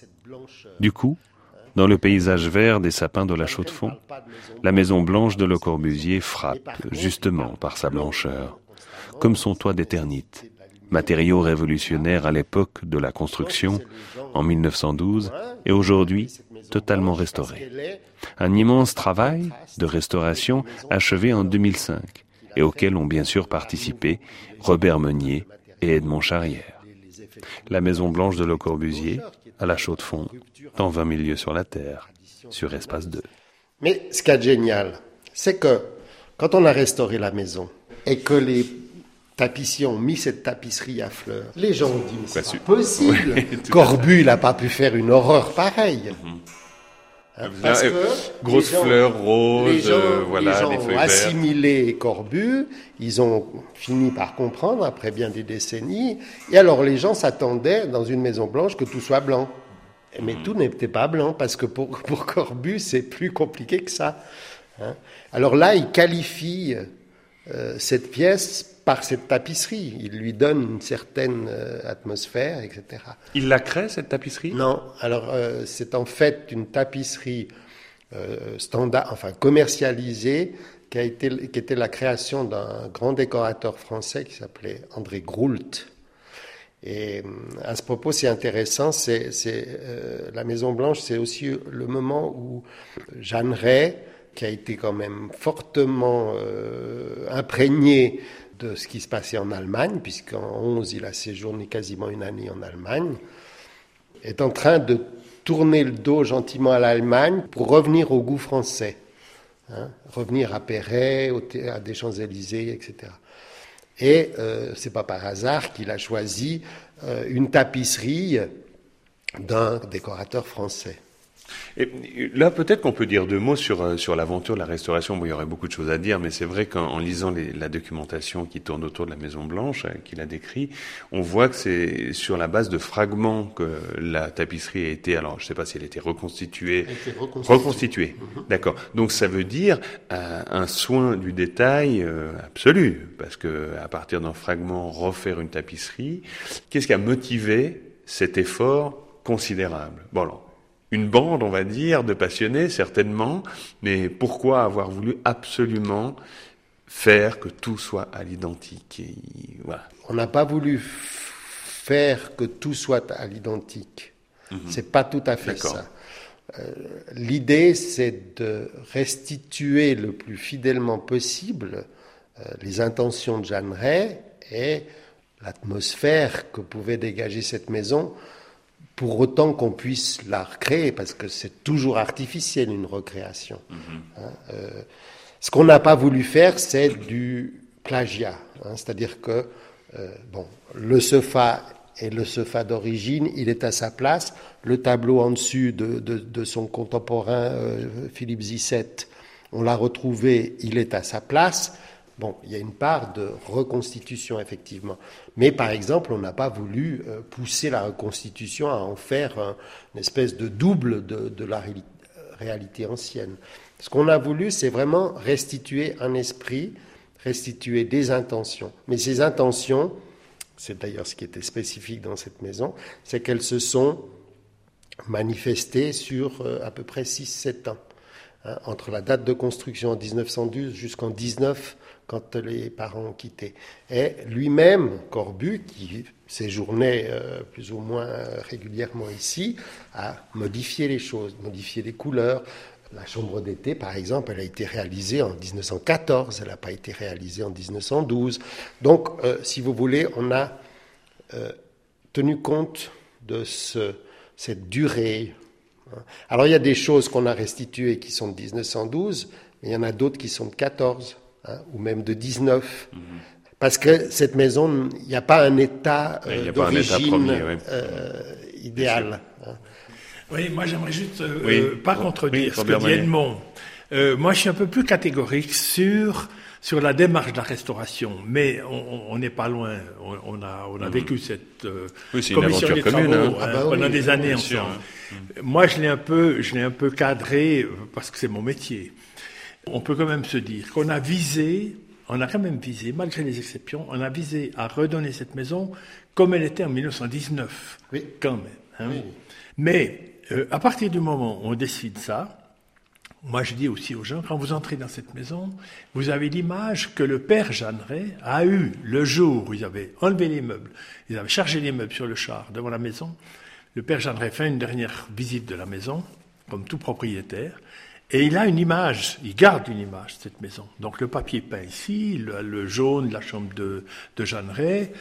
Du coup, dans le paysage vert des sapins de la Chaux-de-Fonds, la maison blanche de Le Corbusier frappe justement par sa blancheur, comme son toit d'éternite, matériau révolutionnaire à l'époque de la construction, en mille neuf cent douze, et aujourd'hui totalement restauré. Un immense travail de restauration achevé en deux mille cinq, et auquel ont bien sûr participé Robert Meunier et Edmond Charrière. La maison blanche de Le Corbusier, à la Chaux-de-Fonds, dans vingt mille lieues sur la Terre, sur Espace deux. Mais ce qui est génial, c'est que quand on a restauré la maison et que les tapissiers ont mis cette tapisserie à fleurs, les gens ont dit « mais c'est pas possible ouais, Corbu, il n'a pas pu faire une horreur pareille. Mm-hmm. » Hein, parce que grosses gens, fleurs roses, les gens, euh, voilà, les gens des feuilles ont assimilé Corbu, ils ont fini par comprendre après bien des décennies, et alors les gens s'attendaient dans une maison blanche que tout soit blanc. Mais mmh. tout n'était pas blanc, parce que pour, pour Corbu, c'est plus compliqué que ça. Hein. Alors là, il qualifie euh, cette pièce par cette tapisserie. Il lui donne une certaine euh, atmosphère, et cetera. Il la crée, cette tapisserie ? Non. Alors, euh, c'est en fait une tapisserie euh, standard, enfin commercialisée, qui, a été, qui était la création d'un grand décorateur français qui s'appelait André Groult. Et à ce propos, c'est intéressant, c'est, c'est, euh, la Maison Blanche, c'est aussi le moment où Jeanne Rey, qui a été quand même fortement euh, imprégné de ce qui se passait en Allemagne, puisqu'en onze, il a séjourné quasiment une année en Allemagne, est en train de tourner le dos gentiment à l'Allemagne pour revenir au goût français, hein, revenir à Perret, au thé- à des Champs-Élysées, et cetera. Et euh, c'est pas par hasard qu'il a choisi euh, une tapisserie d'un décorateur français. Et là, peut-être qu'on peut dire deux mots sur, sur l'aventure de la restauration. Bon, il y aurait beaucoup de choses à dire, mais c'est vrai qu'en lisant les, la documentation qui tourne autour de la Maison Blanche, euh, qu'il a décrit, on voit que c'est sur la base de fragments que la tapisserie a été, alors je ne sais pas si elle a été reconstituée. Elle a été reconstituée. Reconstituée, mm-hmm. D'accord. Donc ça veut dire euh, un soin du détail euh, absolu, parce que à partir d'un fragment, refaire une tapisserie, qu'est-ce qui a motivé cet effort considérable ? Bon, alors, une bande, on va dire, de passionnés, certainement, mais pourquoi avoir voulu absolument faire que tout soit à l'identique ? Et voilà. On n'a pas voulu f- faire que tout soit à l'identique. Mm-hmm. C'est pas tout à fait D'accord. ça. Euh, l'idée, c'est de restituer le plus fidèlement possible euh, les intentions de Jeanneret et l'atmosphère que pouvait dégager cette maison, pour autant qu'on puisse la recréer, parce que c'est toujours artificiel une recréation. Mmh. Hein, euh, ce qu'on n'a pas voulu faire, c'est du plagiat, hein, c'est-à-dire que euh, bon, le sofa est le sofa d'origine, il est à sa place, le tableau en dessus de, de, de son contemporain euh, Philippe Zissette, on l'a retrouvé, il est à sa place. Bon, il y a une part de reconstitution, effectivement. Mais, par exemple, on n'a pas voulu euh, pousser la reconstitution à en faire un, une espèce de double de, de la ré- réalité ancienne. Ce qu'on a voulu, c'est vraiment restituer un esprit, restituer des intentions. Mais ces intentions, c'est d'ailleurs ce qui était spécifique dans cette maison, c'est qu'elles se sont manifestées sur euh, à peu près six sept ans. Hein, entre la date de construction en dix-neuf cent douze jusqu'en dix-neuf, quand les parents ont quitté. Et lui-même, Corbu, qui séjournait euh, plus ou moins régulièrement ici, a modifié les choses, modifié les couleurs. La chambre d'été, par exemple, elle a été réalisée en dix-neuf cent quatorze, elle n'a pas été réalisée en dix-neuf cent douze. Donc, euh, si vous voulez, on a euh, tenu compte de ce, cette durée. Alors, il y a des choses qu'on a restituées qui sont de dix-neuf cent douze, mais il y en a d'autres qui sont de quatorze. Hein, ou même de dix-neuf, mmh. Parce que cette maison, il n'y a pas un état euh, d'origine état ouais. euh, idéal. Hein. Oui, moi j'aimerais juste euh, oui. euh, pas contredire oui, ce que dit Edmond. Euh, moi je suis un peu plus catégorique sur sur la démarche de la restauration, mais on n'est pas loin. On, on a on a mmh. vécu cette euh, oui, c'est commission une des commune, travaux hein. hein, ah bah pendant oui, des années ensemble. Sûr, hein. Moi je l'ai un peu je l'ai un peu cadré parce que c'est mon métier. On peut quand même se dire qu'on a visé, on a quand même visé, malgré les exceptions, on a visé à redonner cette maison comme elle était en dix-neuf cent dix-neuf, oui. quand même. Hein. Oui. Mais euh, à partir du moment où on décide ça, moi je dis aussi aux gens, quand vous entrez dans cette maison, vous avez l'image que le père Jeanneret a eu le jour où ils avaient enlevé les meubles, ils avaient chargé les meubles sur le char devant la maison. Le père Jeanneret fait une dernière visite de la maison, comme tout propriétaire, et il a une image, il garde une image de cette maison. Donc le papier peint ici, le, le jaune de la chambre de, de Jeanneret,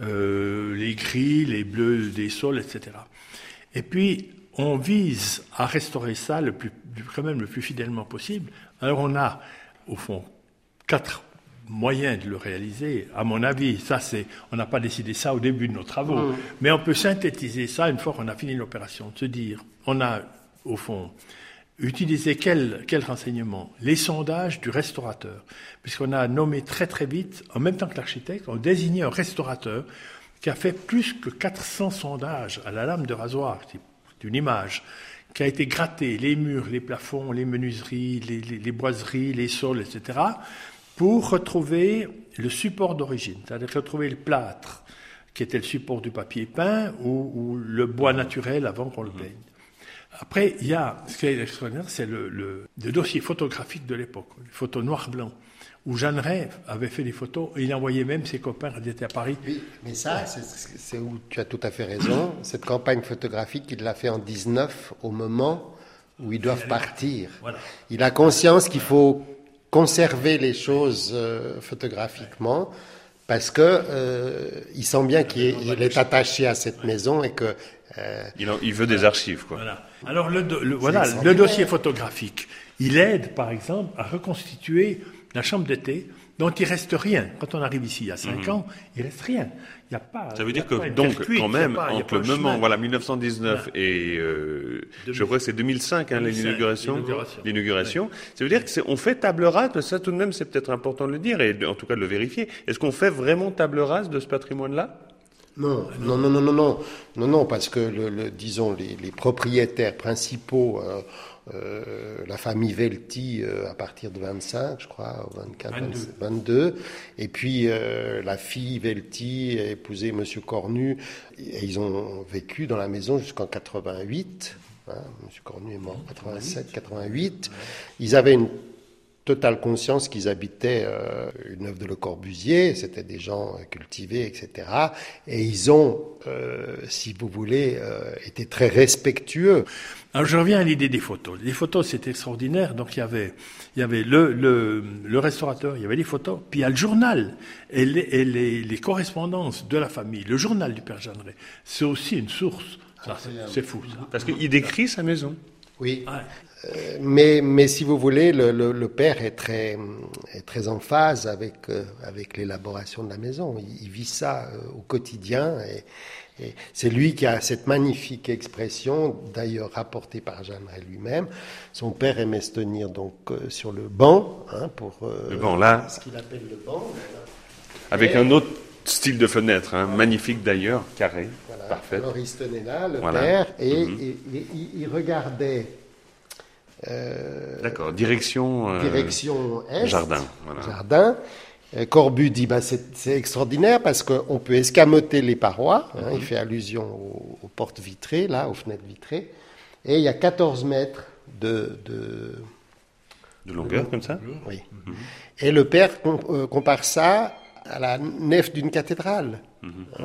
euh, les gris, les bleus des sols, et cetera. Et puis on vise à restaurer ça le plus, quand même le plus fidèlement possible. Alors on a, au fond, quatre moyens de le réaliser. À mon avis, ça c'est, on n'a pas décidé ça au début de nos travaux, mmh. mais on peut synthétiser ça une fois qu'on a fini l'opération, de se dire, on a, au fond, utiliser quel, quel renseignement ? Les sondages du restaurateur. Puisqu'on a nommé très très vite, en même temps que l'architecte, on a désigné un restaurateur qui a fait plus que quatre cents sondages à la lame de rasoir, c'est une image, qui a été gratté les murs, les plafonds, les menuiseries, les, les, les boiseries, les sols, et cetera, pour retrouver le support d'origine, c'est-à-dire retrouver le plâtre, qui était le support du papier peint, ou, ou le bois naturel avant qu'on le peigne. Après, il y a, ce qui est extraordinaire, c'est le, le, le dossier photographique de l'époque, les photos noir-blanc, où Jeanneret avait fait des photos, et il envoyait même ses copains quand il était à Paris. Oui, mais ça, c'est, c'est où tu as tout à fait raison. Cette campagne photographique, il l'a fait en dix-neuf, au moment où ils doivent partir. Voilà. Il a conscience qu'il faut conserver les choses euh, photographiquement, parce que euh, il sent bien qu'il est, il est attaché à cette maison et que euh, il, en, il veut des archives, quoi. Voilà. Alors le, le voilà le dossier photographique, il aide par exemple à reconstituer la chambre d'été dont il reste rien. Quand on arrive ici il y a cinq mmh. ans, il reste rien. Il y a pas. Ça veut dire que donc quand même pas, entre le moment voilà dix-neuf cent dix-neuf voilà. et euh, je crois que c'est deux mille cinq hein, l'inauguration, l'inauguration. l'inauguration. Ouais. Ça veut dire que c'est, on fait table rase, mais ça tout de même c'est peut-être important de le dire et de, en tout cas de le vérifier. Est-ce qu'on fait vraiment table rase de ce patrimoine-là? Non, non, non, non, non, non, non, non, parce que le, le, disons les, les propriétaires principaux, euh, euh, la famille Velti euh, à partir de vingt-cinq, je crois, vingt-quatre, vingt-deux, vingt-deux, et puis euh, la fille Velti a épousé Monsieur Cornu, et ils ont vécu dans la maison jusqu'en quatre-vingt-huit. Hein, Monsieur Cornu est mort en quatre-vingt-sept, quatre-vingt-huit. Ils avaient une totale conscience qu'ils habitaient euh, une œuvre de Le Corbusier, c'était des gens cultivés, et cetera. Et ils ont, euh, si vous voulez, euh, été très respectueux. Alors je reviens à l'idée des photos. Les photos, c'était extraordinaire. Donc il y avait, il y avait le, le, le restaurateur, il y avait les photos, puis il y a le journal et les, et les, les correspondances de la famille. Le journal du père Jeanneret, c'est aussi une source. Ça, c'est, c'est fou, ça. Parce qu'il décrit sa maison. Oui. Ouais. Euh, mais, mais si vous voulez, le, le, le père est très, est très en phase avec, euh, avec l'élaboration de la maison. Il, il vit ça euh, au quotidien. Et, et c'est lui qui a cette magnifique expression, d'ailleurs rapportée par Jeanneret lui-même. Son père aimait se tenir donc euh, sur le banc, hein, pour euh, le banc là, ce qu'il appelle le banc. Avec et, un autre style de fenêtre, hein, magnifique d'ailleurs, carré, voilà. parfait. Alors il se tenait là, le voilà. père, et, mm-hmm. et, et, et il regardait. Euh, D'accord, direction, euh, direction est, jardin. Voilà. jardin. Euh, Corbu dit bah, c'est, c'est extraordinaire parce qu'on peut escamoter les parois. Hein, mm-hmm. Il fait allusion aux, aux portes vitrées, là, aux fenêtres vitrées. Et il y a quatorze mètres de, de, de longueur, de, comme ça. Oui. Mm-hmm. Et le père com- euh, compare ça à la nef d'une cathédrale. Mm-hmm. Hein.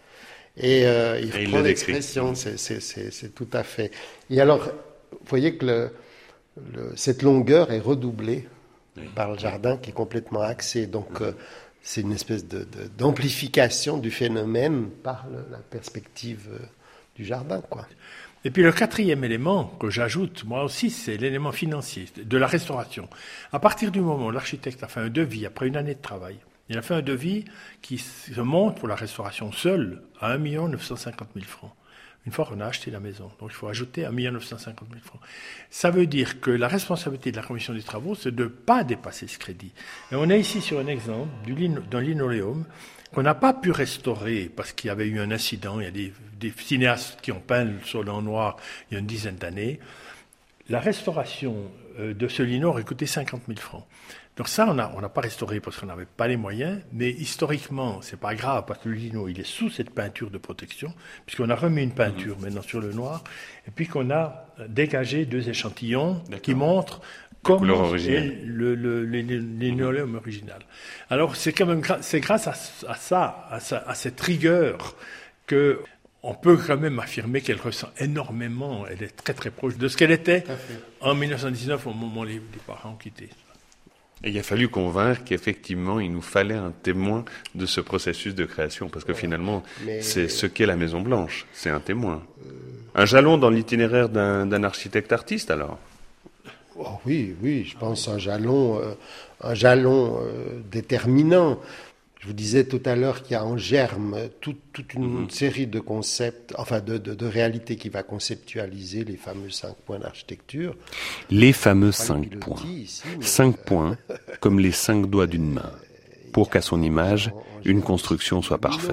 Et euh, il reprend il l'expression, c'est, c'est, c'est, c'est tout à fait. Et alors, vous voyez que le, le, cette longueur est redoublée oui. par le jardin qui est complètement axé. Donc, mmh. euh, c'est une espèce de, de, d'amplification du phénomène par le, la perspective euh, du jardin, quoi. Et puis le quatrième élément que j'ajoute, moi aussi, c'est l'élément financier, de la restauration. À partir du moment où l'architecte a fait un devis, après une année de travail, il a fait un devis qui se monte pour la restauration seule à un million neuf cent cinquante mille francs. Une fois qu'on a acheté la maison. Donc il faut ajouter un million neuf cent cinquante mille francs. Ça veut dire que la responsabilité de la commission des travaux, c'est de ne pas dépasser ce crédit. Et on est ici sur un exemple du lino, d'un linoléum qu'on n'a pas pu restaurer parce qu'il y avait eu un incident. Il y a des, des cinéastes qui ont peint le sol en noir il y a une dizaine d'années. La restauration de ce lino aurait coûté cinquante mille francs. Donc ça, on n'a on n'a pas restauré parce qu'on n'avait pas les moyens, mais historiquement, c'est pas grave parce que le lino, il est sous cette peinture de protection, puisqu'on a remis une peinture mmh. maintenant sur le noir, et puis qu'on a dégagé deux échantillons D'accord. qui montrent comment est le, le, le, le linoléum mmh. original. Alors c'est quand même c'est grâce à, à ça, à, sa, à cette rigueur que on peut quand même affirmer qu'elle ressent énormément, elle est très très proche de ce qu'elle était en dix-neuf cent dix-neuf au moment où les, les parents ont quitté. Et il a fallu convaincre qu'effectivement, il nous fallait un témoin de ce processus de création, parce que finalement, Mais... c'est ce qu'est la Maison Blanche, c'est un témoin. Euh... Un jalon dans l'itinéraire d'un, d'un architecte artiste, alors ? Oh, oui, oui, je pense un jalon, euh, un jalon euh, déterminant. Je vous disais tout à l'heure qu'il y a en germe toute, toute une mmh. série de concepts, enfin de, de, de réalités qui va conceptualiser les fameux cinq points d'architecture. Les fameux cinq points. Ici, mais... Cinq points, comme les cinq doigts d'une main, pour qu'à son image, une construction soit parfaite.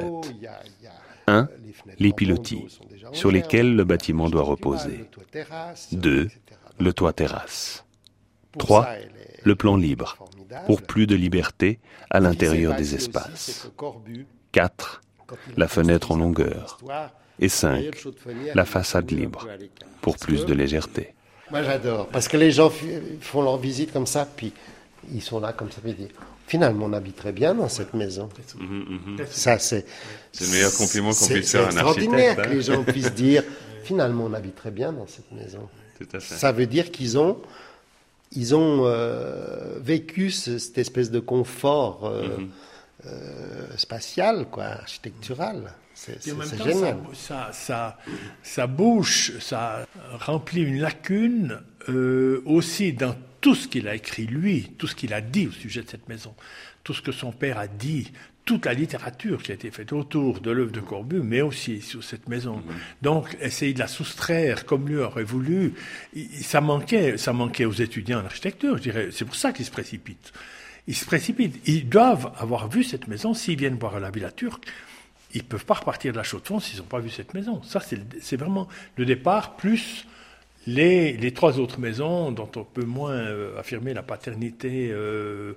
Un, les pilotis, sur lesquels le bâtiment doit reposer. Deux, le toit terrasse. Trois, le plan libre, pour plus de liberté à l'intérieur des espaces. Quatre, la fenêtre en longueur. Et cinq, la façade libre, pour plus de légèreté. Moi j'adore, parce que les gens font leur visite comme ça, puis ils sont là comme ça, puis ils disent, finalement on habiterait bien dans cette maison. Mmh, mmh. Ça c'est... C'est le meilleur compliment qu'on puisse faire à un architecte. C'est extraordinaire que les gens puissent dire, finalement on habiterait bien dans cette maison. Tout à fait. Ça veut dire qu'ils ont... Ils ont euh, vécu ce, cette espèce de confort euh, mm-hmm. euh, spatial, quoi, architectural. C'est, c'est, c'est temps, génial. Ça, ça, ça, ça bouche, ça remplit une lacune euh, aussi dans tout ce qu'il a écrit lui, tout ce qu'il a dit au sujet de cette maison, tout ce que son père a dit, toute la littérature qui a été faite autour de l'œuvre de Corbu, mais aussi sur cette maison. Mmh. Donc, essayer de la soustraire comme lui aurait voulu, ça manquait, ça manquait aux étudiants en architecture, je dirais. C'est pour ça qu'ils se précipitent. Ils se précipitent. Ils doivent avoir vu cette maison. S'ils viennent voir la Villa Turque, ils ne peuvent pas repartir de la Chaux-de-Fonds s'ils n'ont pas vu cette maison. Ça, c'est, c'est vraiment le départ, plus les, les trois autres maisons dont on peut moins euh, affirmer la paternité euh,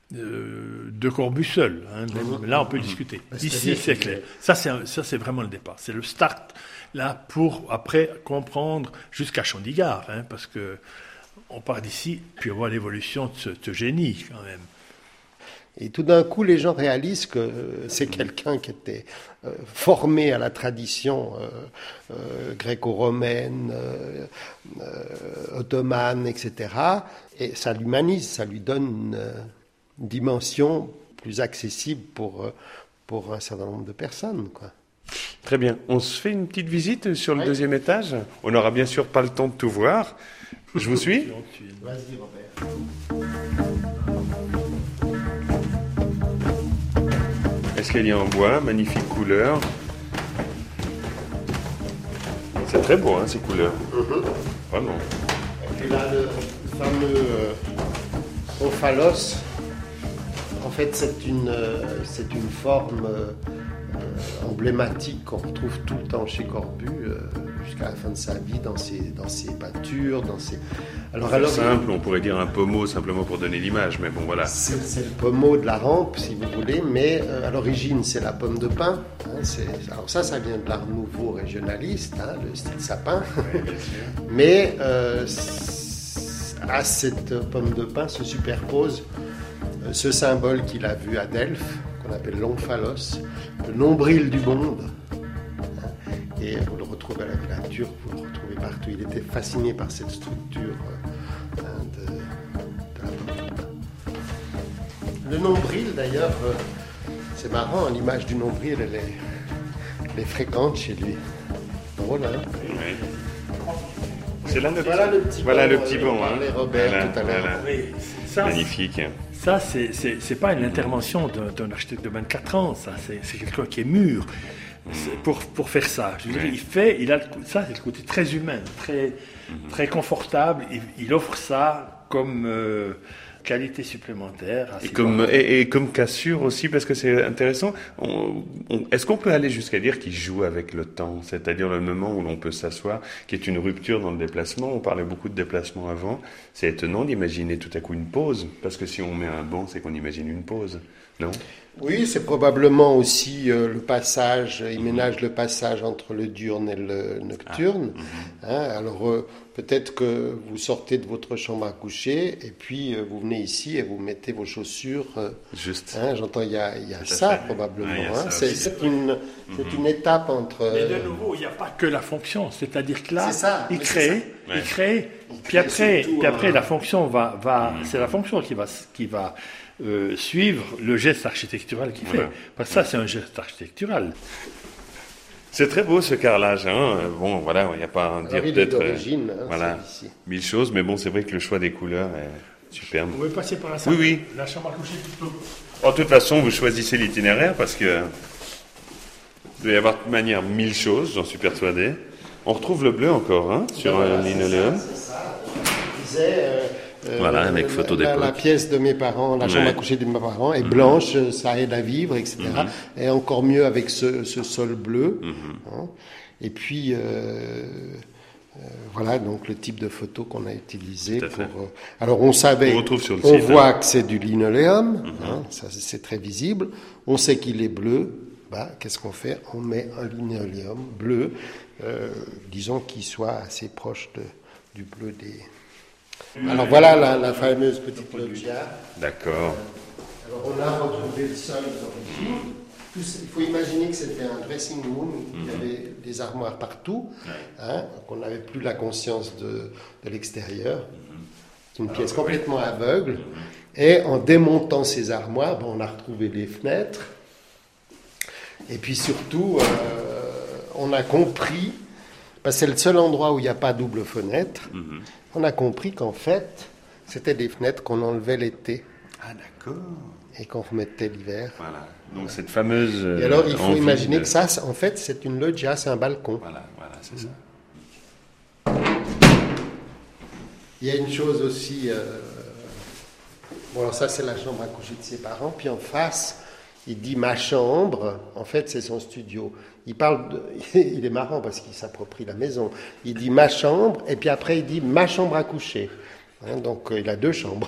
Euh, de Corbu seul. Hein. Mmh. Là, on peut mmh. discuter. Bah, Ici, c'est clair. Ça c'est, un, ça, c'est vraiment le départ. C'est le start, là, pour après comprendre jusqu'à Chandigard, hein, parce que on part d'ici, puis on voit l'évolution de ce, ce génie quand même. Et tout d'un coup, les gens réalisent que c'est quelqu'un qui était euh, formé à la tradition euh, euh, gréco-romaine, euh, euh, ottomane, et cetera. Et ça l'humanise, ça lui donne une, une dimension plus accessible pour, pour un certain nombre de personnes, quoi. Très bien. On se fait une petite visite sur le oui. deuxième étage. On n'aura bien sûr pas le temps de tout voir. Je vous suis ? Vas-y, Robert. Escalier en bois, magnifique couleur. C'est très beau, hein, ces couleurs. Mm-hmm. Vraiment. Et puis là, le fameux euh, omphalos, en fait, c'est une, euh, c'est une forme euh, emblématique qu'on retrouve tout le temps chez Corbu, euh, jusqu'à la fin de sa vie, dans ses, dans ses peintures, dans ses... Alors, alors simple, il... on pourrait dire un pommeau simplement pour donner l'image, mais bon, voilà. C'est, c'est le pommeau de la rampe, si vous voulez, mais euh, à l'origine, c'est la pomme de pin. Hein, c'est... Alors ça, ça vient de l'art nouveau régionaliste, hein, le style sapin. Oui, bien sûr. Mais euh, à cette pomme de pin se superpose euh, ce symbole qu'il a vu à Delphes, qu'on appelle l'omphalos, le nombril du monde. Hein, et vous le retrouvez à la Villa Turque, vous le retrouvez partout. Il était fasciné par cette structure euh, hein, de, de la pomme de pin. Le nombril, d'ailleurs, euh, c'est marrant, hein, l'image du nombril, elle est, elle est fréquente chez lui. Drôle, hein? Oui. C'est là le voilà petit, le petit voilà banc, le petit banc, hein. Robert Voilà, tout à l'heure. voilà. Oui, ça, Magnifique. Ça, c'est, c'est, c'est pas une intervention d'un, d'un architecte de vingt-quatre ans, ça, c'est, c'est quelqu'un qui est mûr c'est pour, pour faire ça. Je veux dire, Oui. il fait, il a, ça, c'est le côté très humain, très, mm-hmm. très confortable. Il, il offre ça comme euh, qualité supplémentaire. Et comme, et, et comme cassure aussi, parce que c'est intéressant, on, on, est-ce qu'on peut aller jusqu'à dire qu'il joue avec le temps, c'est-à-dire le moment où l'on peut s'asseoir, qui est une rupture dans le déplacement. On parlait beaucoup de déplacement avant. C'est étonnant d'imaginer tout à coup une pause, parce que si on met un banc, c'est qu'on imagine une pause, non ? Oui, c'est probablement aussi euh, le passage, il ménage le passage entre le diurne et le nocturne. Ah, mm-hmm. hein, alors euh, peut-être que vous sortez de votre chambre à coucher et puis euh, vous venez ici et vous mettez vos chaussures. Euh, Juste. Hein, j'entends, il y a, il y a ça fait. probablement. Ah, y a hein, ça c'est, c'est, une, c'est mm-hmm. une étape entre... Mais de nouveau, il n'y a pas que la fonction, c'est-à-dire que là, ça, il crée, il ouais. crée, il puis crée après, surtout, puis après hein. la fonction va, va mm-hmm. c'est la fonction qui va, qui va Euh, suivre le geste architectural qu'il voilà. fait. Parce que ça, c'est un geste architectural. C'est très beau ce carrelage. Hein. Bon, voilà, il n'y a pas à dire peut-être d'origine, hein, voilà, mille choses, mais bon, c'est vrai que le choix des couleurs est superbe. Vous pouvez passer par la salle. Oui, oui. La chambre à coucher plutôt. En toute façon, vous choisissez l'itinéraire parce que il doit y avoir de manière mille choses, j'en suis persuadé. On retrouve le bleu encore, hein, sur voilà, un linoléum. C'est ça, c'est ça. Euh, Euh, voilà, avec photo la, d'époque. la pièce de mes parents, la chambre ouais. à coucher de mes parents est mmh. blanche, ça aide à vivre, et cetera. Mmh. Et encore mieux avec ce, ce sol bleu. Mmh. Hein. Et puis, euh, euh, voilà, donc le type de photo qu'on a utilisé. Pour, euh, alors, on savait, on, retrouve sur le on site, voit hein. que c'est du linoléum, mmh. hein, ça c'est très visible. On sait qu'il est bleu. Bah, qu'est-ce qu'on fait ? On met un linoléum bleu, euh, disons qu'il soit assez proche de, du bleu des... Alors voilà la, la fameuse petite loggia. D'accord. Euh, alors on a retrouvé le sol d'origine. Il faut imaginer que c'était un dressing room, il y avait des armoires partout, hein, qu'on n'avait plus la conscience de, de l'extérieur. C'est une pièce complètement aveugle. Et en démontant ces armoires, bon, on a retrouvé les fenêtres. Et puis surtout, euh, on a compris, parce que c'est le seul endroit où il n'y a pas double fenêtre, mm-hmm. on a compris qu'en fait, c'était des fenêtres qu'on enlevait l'été. Ah, d'accord. Et qu'on remettait l'hiver. Voilà. Donc cette fameuse... Et alors, il faut imaginer de... que ça, en fait, c'est une loggia, c'est un balcon. Voilà, voilà, c'est mmh. ça. Il y a une chose aussi... Euh... Bon, alors ça, c'est la chambre à coucher de ses parents. Puis en face, il dit « ma chambre ». En fait, c'est son studio. Il parle de... Il est marrant parce qu'il s'approprie la maison. Il dit « ma chambre » et puis après, il dit « ma chambre à coucher hein, ». Donc, euh, il a deux chambres.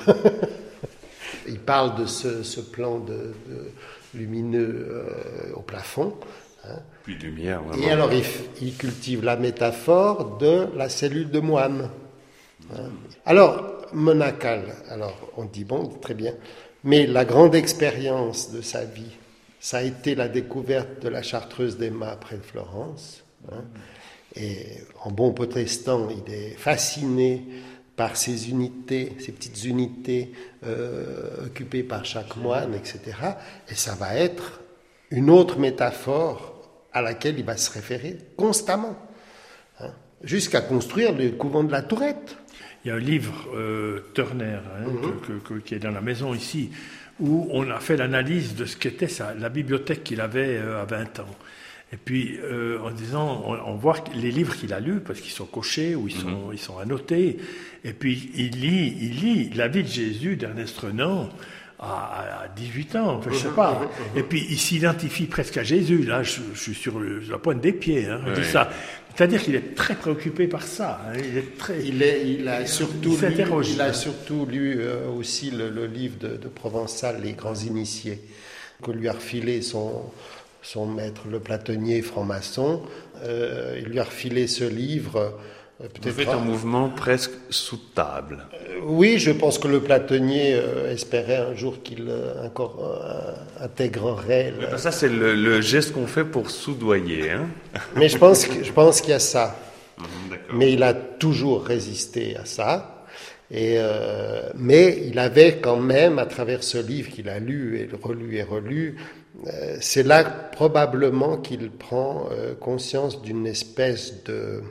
Il parle de ce, ce plan de, de lumineux euh, au plafond. Hein. Puis de lumière, vraiment. Et alors, il, il cultive la métaphore de la cellule de moine. Hein. Alors, monacal, alors on dit bon, très bien, mais la grande expérience de sa vie, ça a été la découverte de la Chartreuse d'Emma près de Florence. Hein. Et en bon protestant, il est fasciné par ces unités, ces petites unités euh, occupées par chaque moine, et cetera. Et ça va être une autre métaphore à laquelle il va se référer constamment, hein, jusqu'à construire le couvent de la Tourette. Il y a un livre, euh, Turner, hein, mm-hmm. que, que, qui est dans la maison ici, où on a fait l'analyse de ce qu'était ça, la bibliothèque qu'il avait euh, à vingt ans. Et puis, euh, en disant, on, on voit les livres qu'il a lus, parce qu'ils sont cochés ou ils sont, mm-hmm. ils sont annotés. Et puis, il lit, il lit La vie de Jésus d'Ernest Renan à, à dix-huit ans, enfin, je sais pas. Mm-hmm. Et puis, il s'identifie presque à Jésus. Là, je, je suis sur, le, sur la pointe des pieds. Hein, je oui. dis ça. C'est-à-dire qu'il est très préoccupé par ça. Hein, il est très. Il, est, il a surtout il lu, il a surtout lu euh, aussi le, le livre de, de Provençal, Les Grands Initiés, que lui a refilé son. son maître, le platonnier franc-maçon. Euh, il lui a refilé ce livre. Euh, peut-être Vous faites un mouvement presque sous table. Euh, oui, je pense que le platonnier euh, espérait un jour qu'il euh, encore, euh, intégrerait... Le... Ça, c'est le, le geste qu'on fait pour soudoyer. Hein. Mais je pense, que, je pense qu'il y a ça. Mmh, Mais il a toujours résisté à ça. Et euh, mais il avait quand même, à travers ce livre qu'il a lu et relu et relu, euh, c'est là probablement qu'il prend euh, conscience d'une espèce de,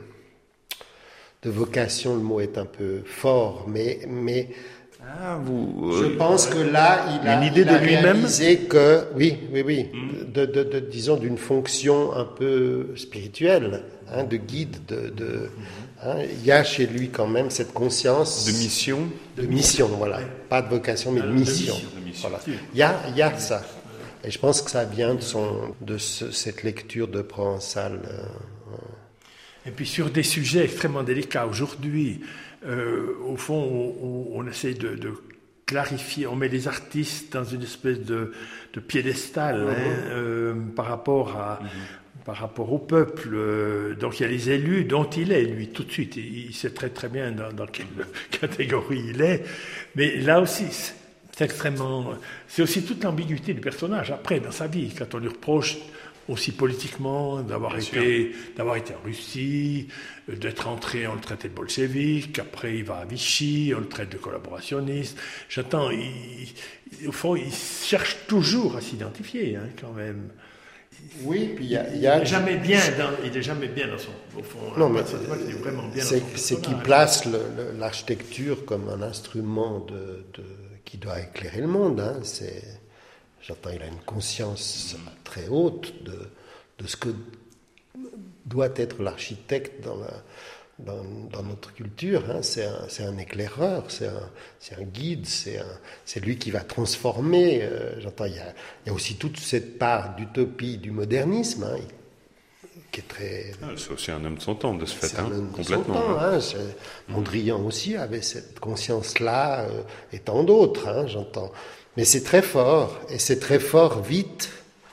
de vocation. Le mot est un peu fort, mais, mais ah, vous, je euh, pense que là, il a, une idée il a de lui-même réalisé que, oui, oui, oui, mmh. de, de, de, disons d'une fonction un peu spirituelle, hein, de guide, de... de Hein, il y a chez lui quand même cette conscience de mission, de mission, voilà, pas de vocation mais de mission. De mission. Voilà. Il y a, il y a ça, et je pense que ça vient de son, de ce, cette lecture de Provençal. Euh, et puis sur des sujets extrêmement délicats aujourd'hui, euh, au fond, on, on essaie de, de clarifier, on met les artistes dans une espèce de, de piédestal mmh. hein, euh, par rapport à mmh. par rapport au peuple. Donc il y a les élus dont il est, lui, tout de suite. Il sait très très bien dans, dans quelle catégorie il est. Mais là aussi, c'est extrêmement... C'est aussi toute l'ambiguïté du personnage, après, dans sa vie, quand on lui reproche aussi politiquement d'avoir été, d'avoir été en Russie, d'être entré, on le traitait de bolchevique, après il va à Vichy, on le traite de collaborationniste. J'entends, il, au fond, il cherche toujours à s'identifier, hein, quand même. Oui, puis il y a, y a... Il n'est jamais bien dans, il est jamais bien dans son, au fond. Non, mais c'est, c'est, est vraiment bien c'est, dans son c'est qu'il place le, le, l'architecture comme un instrument de, de, qui doit éclairer le monde. Hein. C'est, j'entends, il a une conscience très haute de, de ce que doit être l'architecte dans la, Dans, dans notre culture, hein, c'est, un, c'est un éclaireur, c'est un, c'est un guide, c'est, un, c'est lui qui va transformer. Euh, j'entends, il y, a, il y a aussi toute cette part d'utopie du modernisme, hein, qui est très... Ah, c'est aussi un homme de son temps, de ce fait, hein, un complètement. Temps, hein, Mondrian aussi avait cette conscience-là, euh, et tant d'autres, hein, j'entends. Mais c'est très fort, et c'est très fort vite.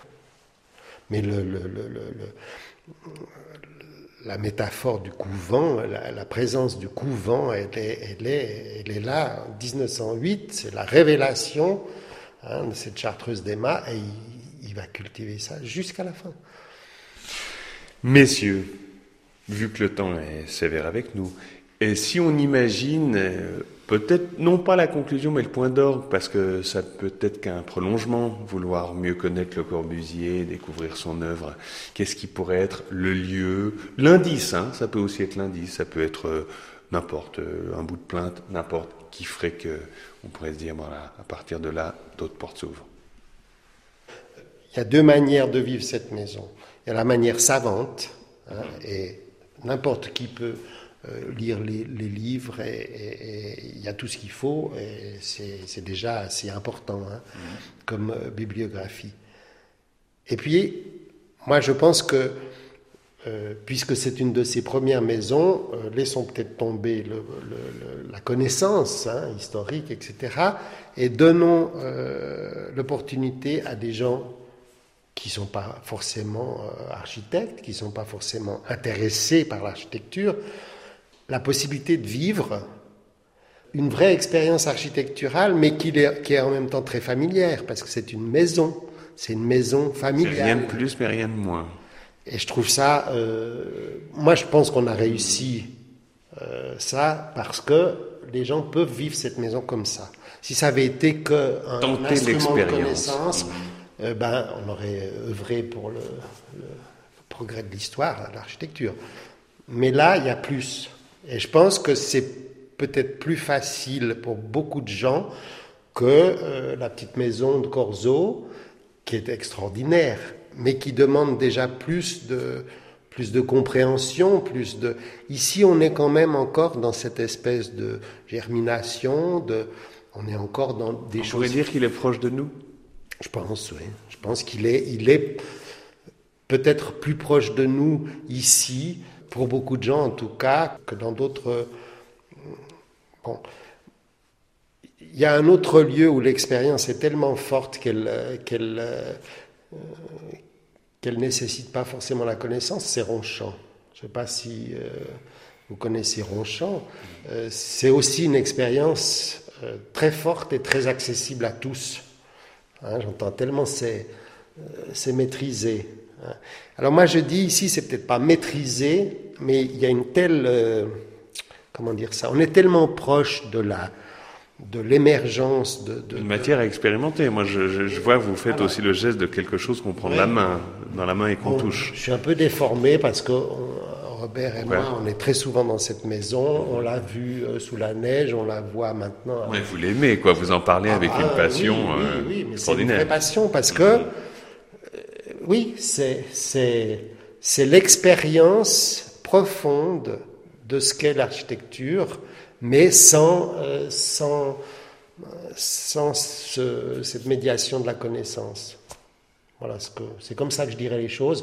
Mais le... le, le, le, le la métaphore du couvent, la, la présence du couvent, elle est, elle est, elle est là en dix-neuf cent huit, c'est la révélation hein, de cette Chartreuse d'Emma, et il, il va cultiver ça jusqu'à la fin. Messieurs, vu que le temps est sévère avec nous, et si on imagine, euh, peut-être, non pas la conclusion, mais le point d'orgue, parce que ça peut être qu'un prolongement, vouloir mieux connaître Le Corbusier, découvrir son œuvre, qu'est-ce qui pourrait être le lieu, l'indice, hein, ça peut aussi être l'indice, ça peut être euh, n'importe, euh, un bout de plainte, n'importe, qui ferait que, on pourrait se dire, voilà, à partir de là, d'autres portes s'ouvrent. Il y a deux manières de vivre cette maison. Il y a la manière savante, hein, et n'importe qui peut Euh, lire les, les livres et il y a tout ce qu'il faut et c'est, c'est déjà assez important hein, mmh. comme euh, bibliographie. Et puis, moi je pense que euh, puisque c'est une de ses premières maisons, euh, laissons peut-être tomber le, le, le, la connaissance hein, historique, et cetera et donnons euh, l'opportunité à des gens qui ne sont pas forcément euh, architectes, qui ne sont pas forcément intéressés par l'architecture, la possibilité de vivre une vraie expérience architecturale, mais qui est, qui est en même temps très familière, parce que c'est une maison, c'est une maison familiale. C'est rien de plus, mais rien de moins. Et je trouve ça, euh, moi je pense qu'on a réussi euh, ça parce que les gens peuvent vivre cette maison comme ça. Si ça avait été qu'un Tenter instrument de l'expérience. connaissance, mmh. euh, ben, on aurait œuvré pour le, le progrès de l'histoire, de l'architecture. Mais là, il y a plus. Et je pense que c'est peut-être plus facile pour beaucoup de gens que euh, la petite maison de Corzo, qui est extraordinaire, mais qui demande déjà plus de, plus de compréhension, plus de... Ici, on est quand même encore dans cette espèce de germination, de... on est encore dans des on choses... On pourrait dire qu'il est proche de nous ? Je pense, oui. Je pense qu'il est, il est peut-être plus proche de nous ici, pour beaucoup de gens en tout cas, que dans d'autres... Bon. Il y a un autre lieu où l'expérience est tellement forte qu'elle... qu'elle euh, qu'elle ne nécessite pas forcément la connaissance, c'est Ronchamp. Je ne sais pas si euh, vous connaissez Ronchamp. Euh, c'est aussi une expérience euh, très forte et très accessible à tous. Hein, j'entends tellement c'est, euh, c'est maîtrisé. Hein. Alors moi je dis ici, c'est peut-être pas maîtrisé, mais il y a une telle... Euh, comment dire ça ? On est tellement proche de la... de l'émergence de, de... Une matière à expérimenter. Moi, je, je, je vois, vous faites ah, aussi le geste de quelque chose qu'on prend ouais. de la main, dans la main et qu'on bon, touche. Je suis un peu déformé parce que on, Robert et ouais. moi, on est très souvent dans cette maison. On l'a vu euh, sous la neige, on la voit maintenant. Ouais, vous l'aimez, quoi. Vous en parlez ah, avec ah, une passion oui, oui, euh, oui, mais extraordinaire. C'est une vraie passion parce que, euh, oui, c'est, c'est, c'est l'expérience profonde de ce qu'est l'architecture, mais sans, euh, sans, sans ce, cette médiation de la connaissance. Voilà, ce que, c'est comme ça que je dirais les choses.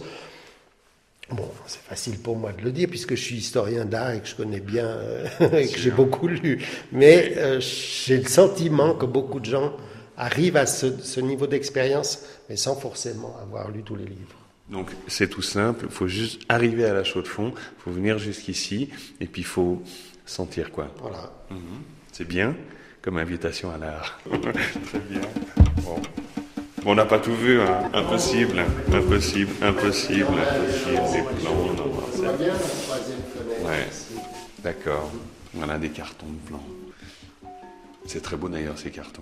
Bon, c'est facile pour moi de le dire, puisque je suis historien d'art et que je connais bien, euh, et que j'ai beaucoup lu. Mais euh, j'ai le sentiment que beaucoup de gens arrivent à ce, ce niveau d'expérience, mais sans forcément avoir lu tous les livres. Donc c'est tout simple, il faut juste arriver à la chaux de fond, il faut venir jusqu'ici, et puis il faut... sentir quoi. Voilà. Mmh. C'est bien comme invitation à l'art. Très bien. Bon. Bon, on n'a pas tout vu, hein. Impossible, impossible, impossible, impossible. Les plans, non, non, c'est... On voit bien la troisième fenêtre. Ouais. D'accord. Voilà des cartons de plans. C'est très beau d'ailleurs ces cartons.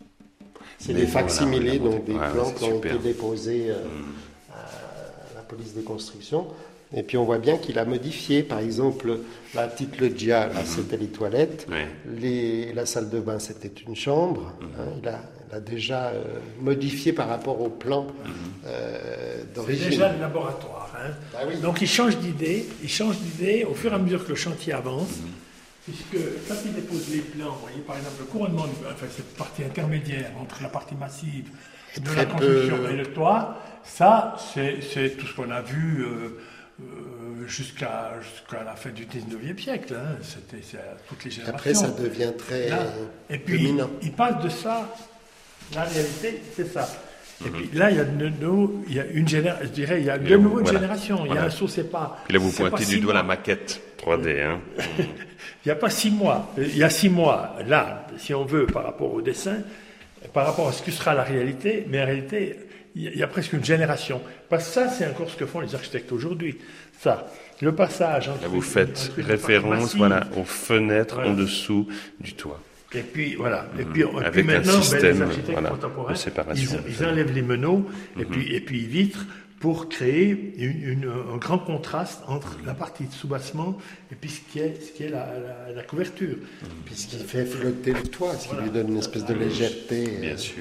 C'est Mais des facsimilés, voilà, donc des ouais, plans qui ont super. été déposés euh, mmh. à la police des constructions. Et puis on voit bien qu'il a modifié, par exemple, la petite loggia, là, mmh. c'était les toilettes, ouais. les, la salle de bain, c'était une chambre. Mmh. Hein, il, a, il a déjà euh, modifié par rapport au plan mmh. euh, d'origine. C'est déjà le laboratoire. Hein. Ah, oui. Donc il change d'idée, il change d'idée au fur et à mesure que le chantier avance, mmh. puisque quand il dépose les plans, vous voyez, par exemple, le couronnement, enfin, cette partie intermédiaire entre la partie massive de la construction peu... et le toit, ça, c'est, c'est tout ce qu'on a vu... Euh, Euh, jusqu'à, jusqu'à la fin du dix-neuvième siècle, hein. C'était c'est à toutes les générations. Après, ça devient très là, et puis, dominant. Il, il passe de ça, la réalité, c'est ça. Et mm-hmm. puis là, il y a de nouveau, il y a une génération, je dirais, il y a de nouveau une voilà. génération. Il voilà. y a un saut, c'est pas. Et là, vous pointez du doigt la maquette trois D, hein. Il n'y a pas six mois. Il y a six mois, là, si on veut, par rapport au dessin, par rapport à ce que sera la réalité, mais en réalité, il y a presque une génération. Parce que ça, c'est encore ce que font les architectes aujourd'hui. Ça, le passage... Entre Là, vous faites référence voilà, aux fenêtres voilà. en dessous du toit. Et puis, voilà. Et puis, mmh. et Avec puis maintenant, un système ben, les architectes voilà, contemporains, de séparation. Ils, ils enlèvent les meneaux mmh. et, puis, et puis ils vitrent pour créer une, une, un grand contraste entre la partie de soubassement et puis ce qui est, ce qui est la, la, la couverture. Mmh. Puis ce qui fait flotter le toit, ce qui voilà. lui donne une espèce de légèreté. Bien sûr.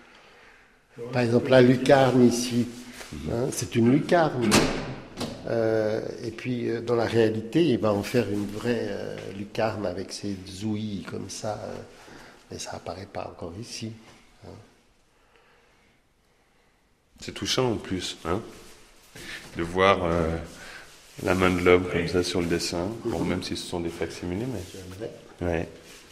Par exemple, la lucarne ici, hein, c'est une lucarne. Euh, et puis, euh, dans la réalité, il va en faire une vraie euh, lucarne avec ses ouïes comme ça. Euh, mais ça apparaît pas encore ici. Hein. C'est touchant en plus, hein, de voir euh, la main de l'homme comme ça sur le dessin. Mm-hmm. Bon, même si ce sont des facsimilés, mais... Ouais.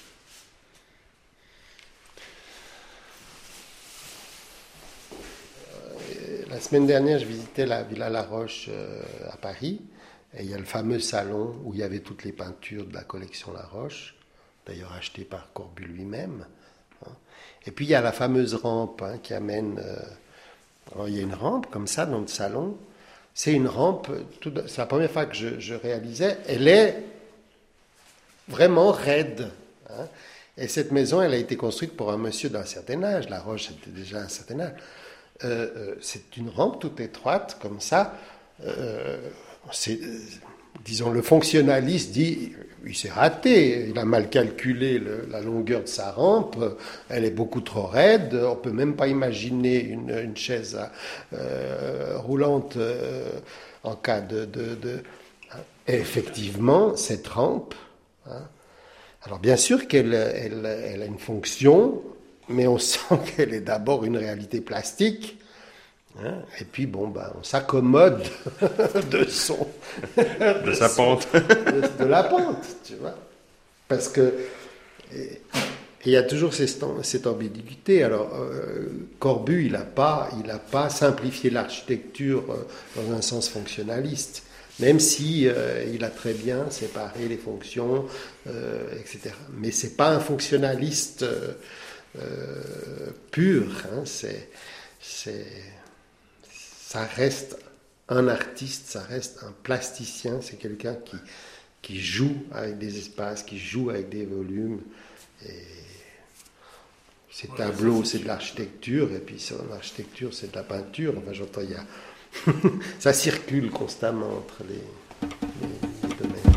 La semaine dernière, je visitais la Villa La Roche euh, à Paris, et il y a le fameux salon où il y avait toutes les peintures de la collection La Roche. d'ailleurs acheté par Corbu lui-même. Hein. Et puis il y a la fameuse rampe hein, qui amène... Euh, alors il y a une rampe comme ça dans le salon. C'est une rampe, tout, c'est la première fois que je, je réalisais, elle est vraiment raide. Hein. Et cette maison, elle a été construite pour un monsieur d'un certain âge. La Roche était déjà un certain âge. Euh, euh, c'est une rampe toute étroite, comme ça. Euh, c'est, euh, disons, le fonctionnaliste dit, il s'est raté, il a mal calculé le, la longueur de sa rampe, elle est beaucoup trop raide, on ne peut même pas imaginer une, une chaise euh, roulante euh, en cas de... de, de hein. Et effectivement, cette rampe... Hein, alors bien sûr qu'elle elle, elle a une fonction, mais on sent qu'elle est d'abord une réalité plastique. Hein, et puis bon, ben, on s'accommode de son... de, de sa son, pente. de, de la pente, tu vois. Parce que... il y a toujours cette, cette ambiguïté. Alors, euh, Corbu, il n'a pas, il n'a pas simplifié l'architecture euh, dans un sens fonctionnaliste. Même si euh, il a très bien séparé les fonctions, euh, et cetera. Mais c'est pas un fonctionnaliste euh, euh, pur. Hein, c'est, c'est, ça reste un artiste, ça reste un plasticien. C'est quelqu'un qui qui joue avec des espaces, qui joue avec des volumes. Et ces tableaux, c'est de l'architecture, et puis son architecture, c'est de la peinture. Enfin, j'entends, il y a ça circule constamment entre les, les, les domaines.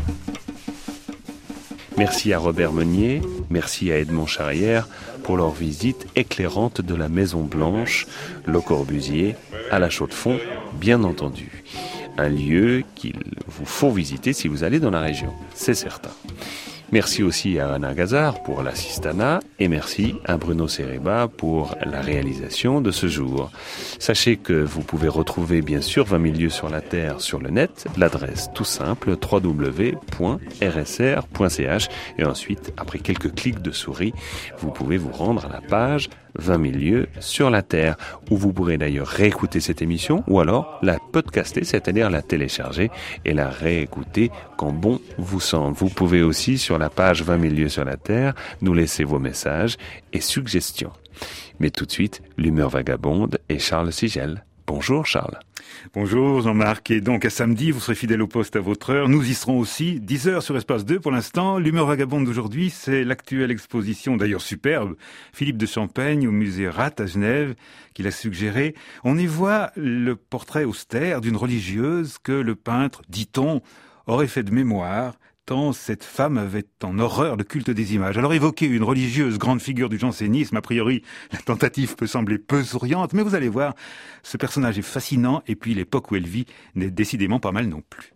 Merci à Robert Meunier, merci à Edmond Charrière pour leur visite éclairante de la Maison Blanche, Le Corbusier, à la Chaux-de-Fonds, bien entendu. Un lieu qu'il vous faut visiter si vous allez dans la région, c'est certain. Merci aussi à Anna Gazard pour l'assistanat et merci à Bruno Cereba pour la réalisation de ce jour. Sachez que vous pouvez retrouver bien sûr vingt mille lieues sur la Terre sur le net, l'adresse tout simple w w w point r s r point c h et ensuite, après quelques clics de souris, vous pouvez vous rendre à la page vingt mille lieues sur la Terre, où vous pourrez d'ailleurs réécouter cette émission ou alors la podcaster, c'est-à-dire la télécharger et la réécouter quand bon vous semble. Vous pouvez aussi, sur la page vingt mille lieues sur la Terre, nous laisser vos messages et suggestions. Mais tout de suite, l'humeur vagabonde et Charles Sigel. Bonjour Charles. Bonjour Jean-Marc, et donc à samedi, vous serez fidèle au poste à votre heure. Nous y serons aussi, dix heures sur Espace deux pour l'instant. L'humeur vagabonde d'aujourd'hui, c'est l'actuelle exposition, d'ailleurs superbe, Philippe de Champaigne au musée Rath à Genève, qu'il a suggéré. On y voit le portrait austère d'une religieuse que le peintre, dit-on, aurait fait de mémoire, tant cette femme avait en horreur le culte des images. Alors évoquer une religieuse grande figure du jansénisme, a priori, la tentative peut sembler peu souriante, mais vous allez voir, ce personnage est fascinant, et puis l'époque où elle vit n'est décidément pas mal non plus.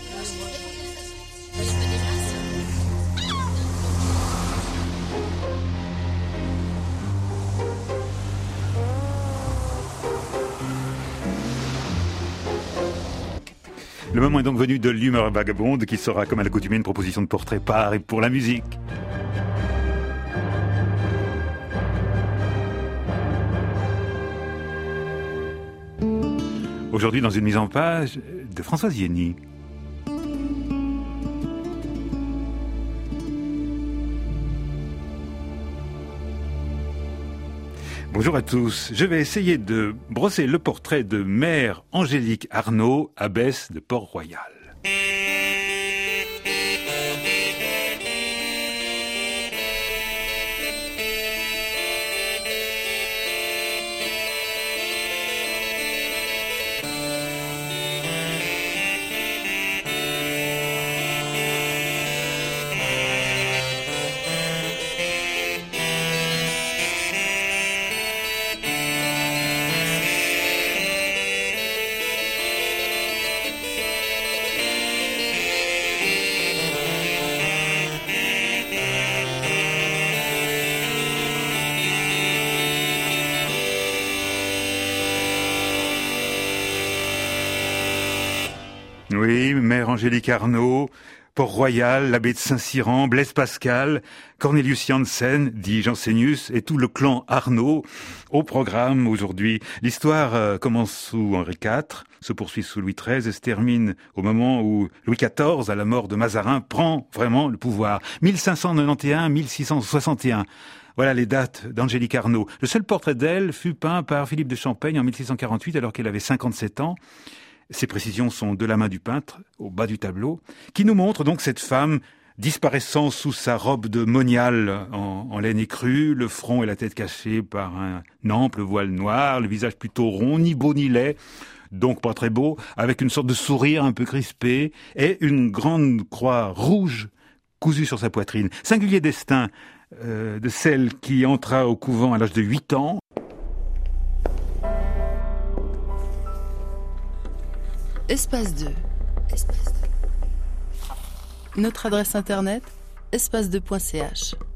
Le moment est donc venu de l'humeur vagabonde, qui sera, comme à l'accoutumée, une proposition de portrait par et pour la musique. Aujourd'hui, dans une mise en page de Françoise Yenny. Bonjour à tous. Je vais essayer de brosser le portrait de Mère Angélique Arnaud, abbesse de Port-Royal. Oui, Mère Angélique Arnaud, Port-Royal, l'abbé de Saint-Cyran, Blaise Pascal, Cornelius Janssen, dit Jansénius, et tout le clan Arnaud. Au programme aujourd'hui, l'histoire euh, commence sous Henri quatre, se poursuit sous Louis treize et se termine au moment où Louis quatorze, à la mort de Mazarin, prend vraiment le pouvoir. mille cinq cent quatre-vingt-onze à mille six cent soixante et un. Voilà les dates d'Angélique Arnaud. Le seul portrait d'elle fut peint par Philippe de Champaigne en mille six cent quarante-huit alors qu'elle avait cinquante-sept ans. Ces précisions sont de la main du peintre, au bas du tableau, qui nous montre donc cette femme disparaissant sous sa robe de moniale en, en laine écrue, le front et la tête cachés par un ample voile noir, le visage plutôt rond, ni beau ni laid, donc pas très beau, avec une sorte de sourire un peu crispé, et une grande croix rouge cousue sur sa poitrine. Singulier destin euh, de celle qui entra au couvent à l'âge de huit ans. Espace deux. Espace deux. Notre adresse internet, espace deux point c h.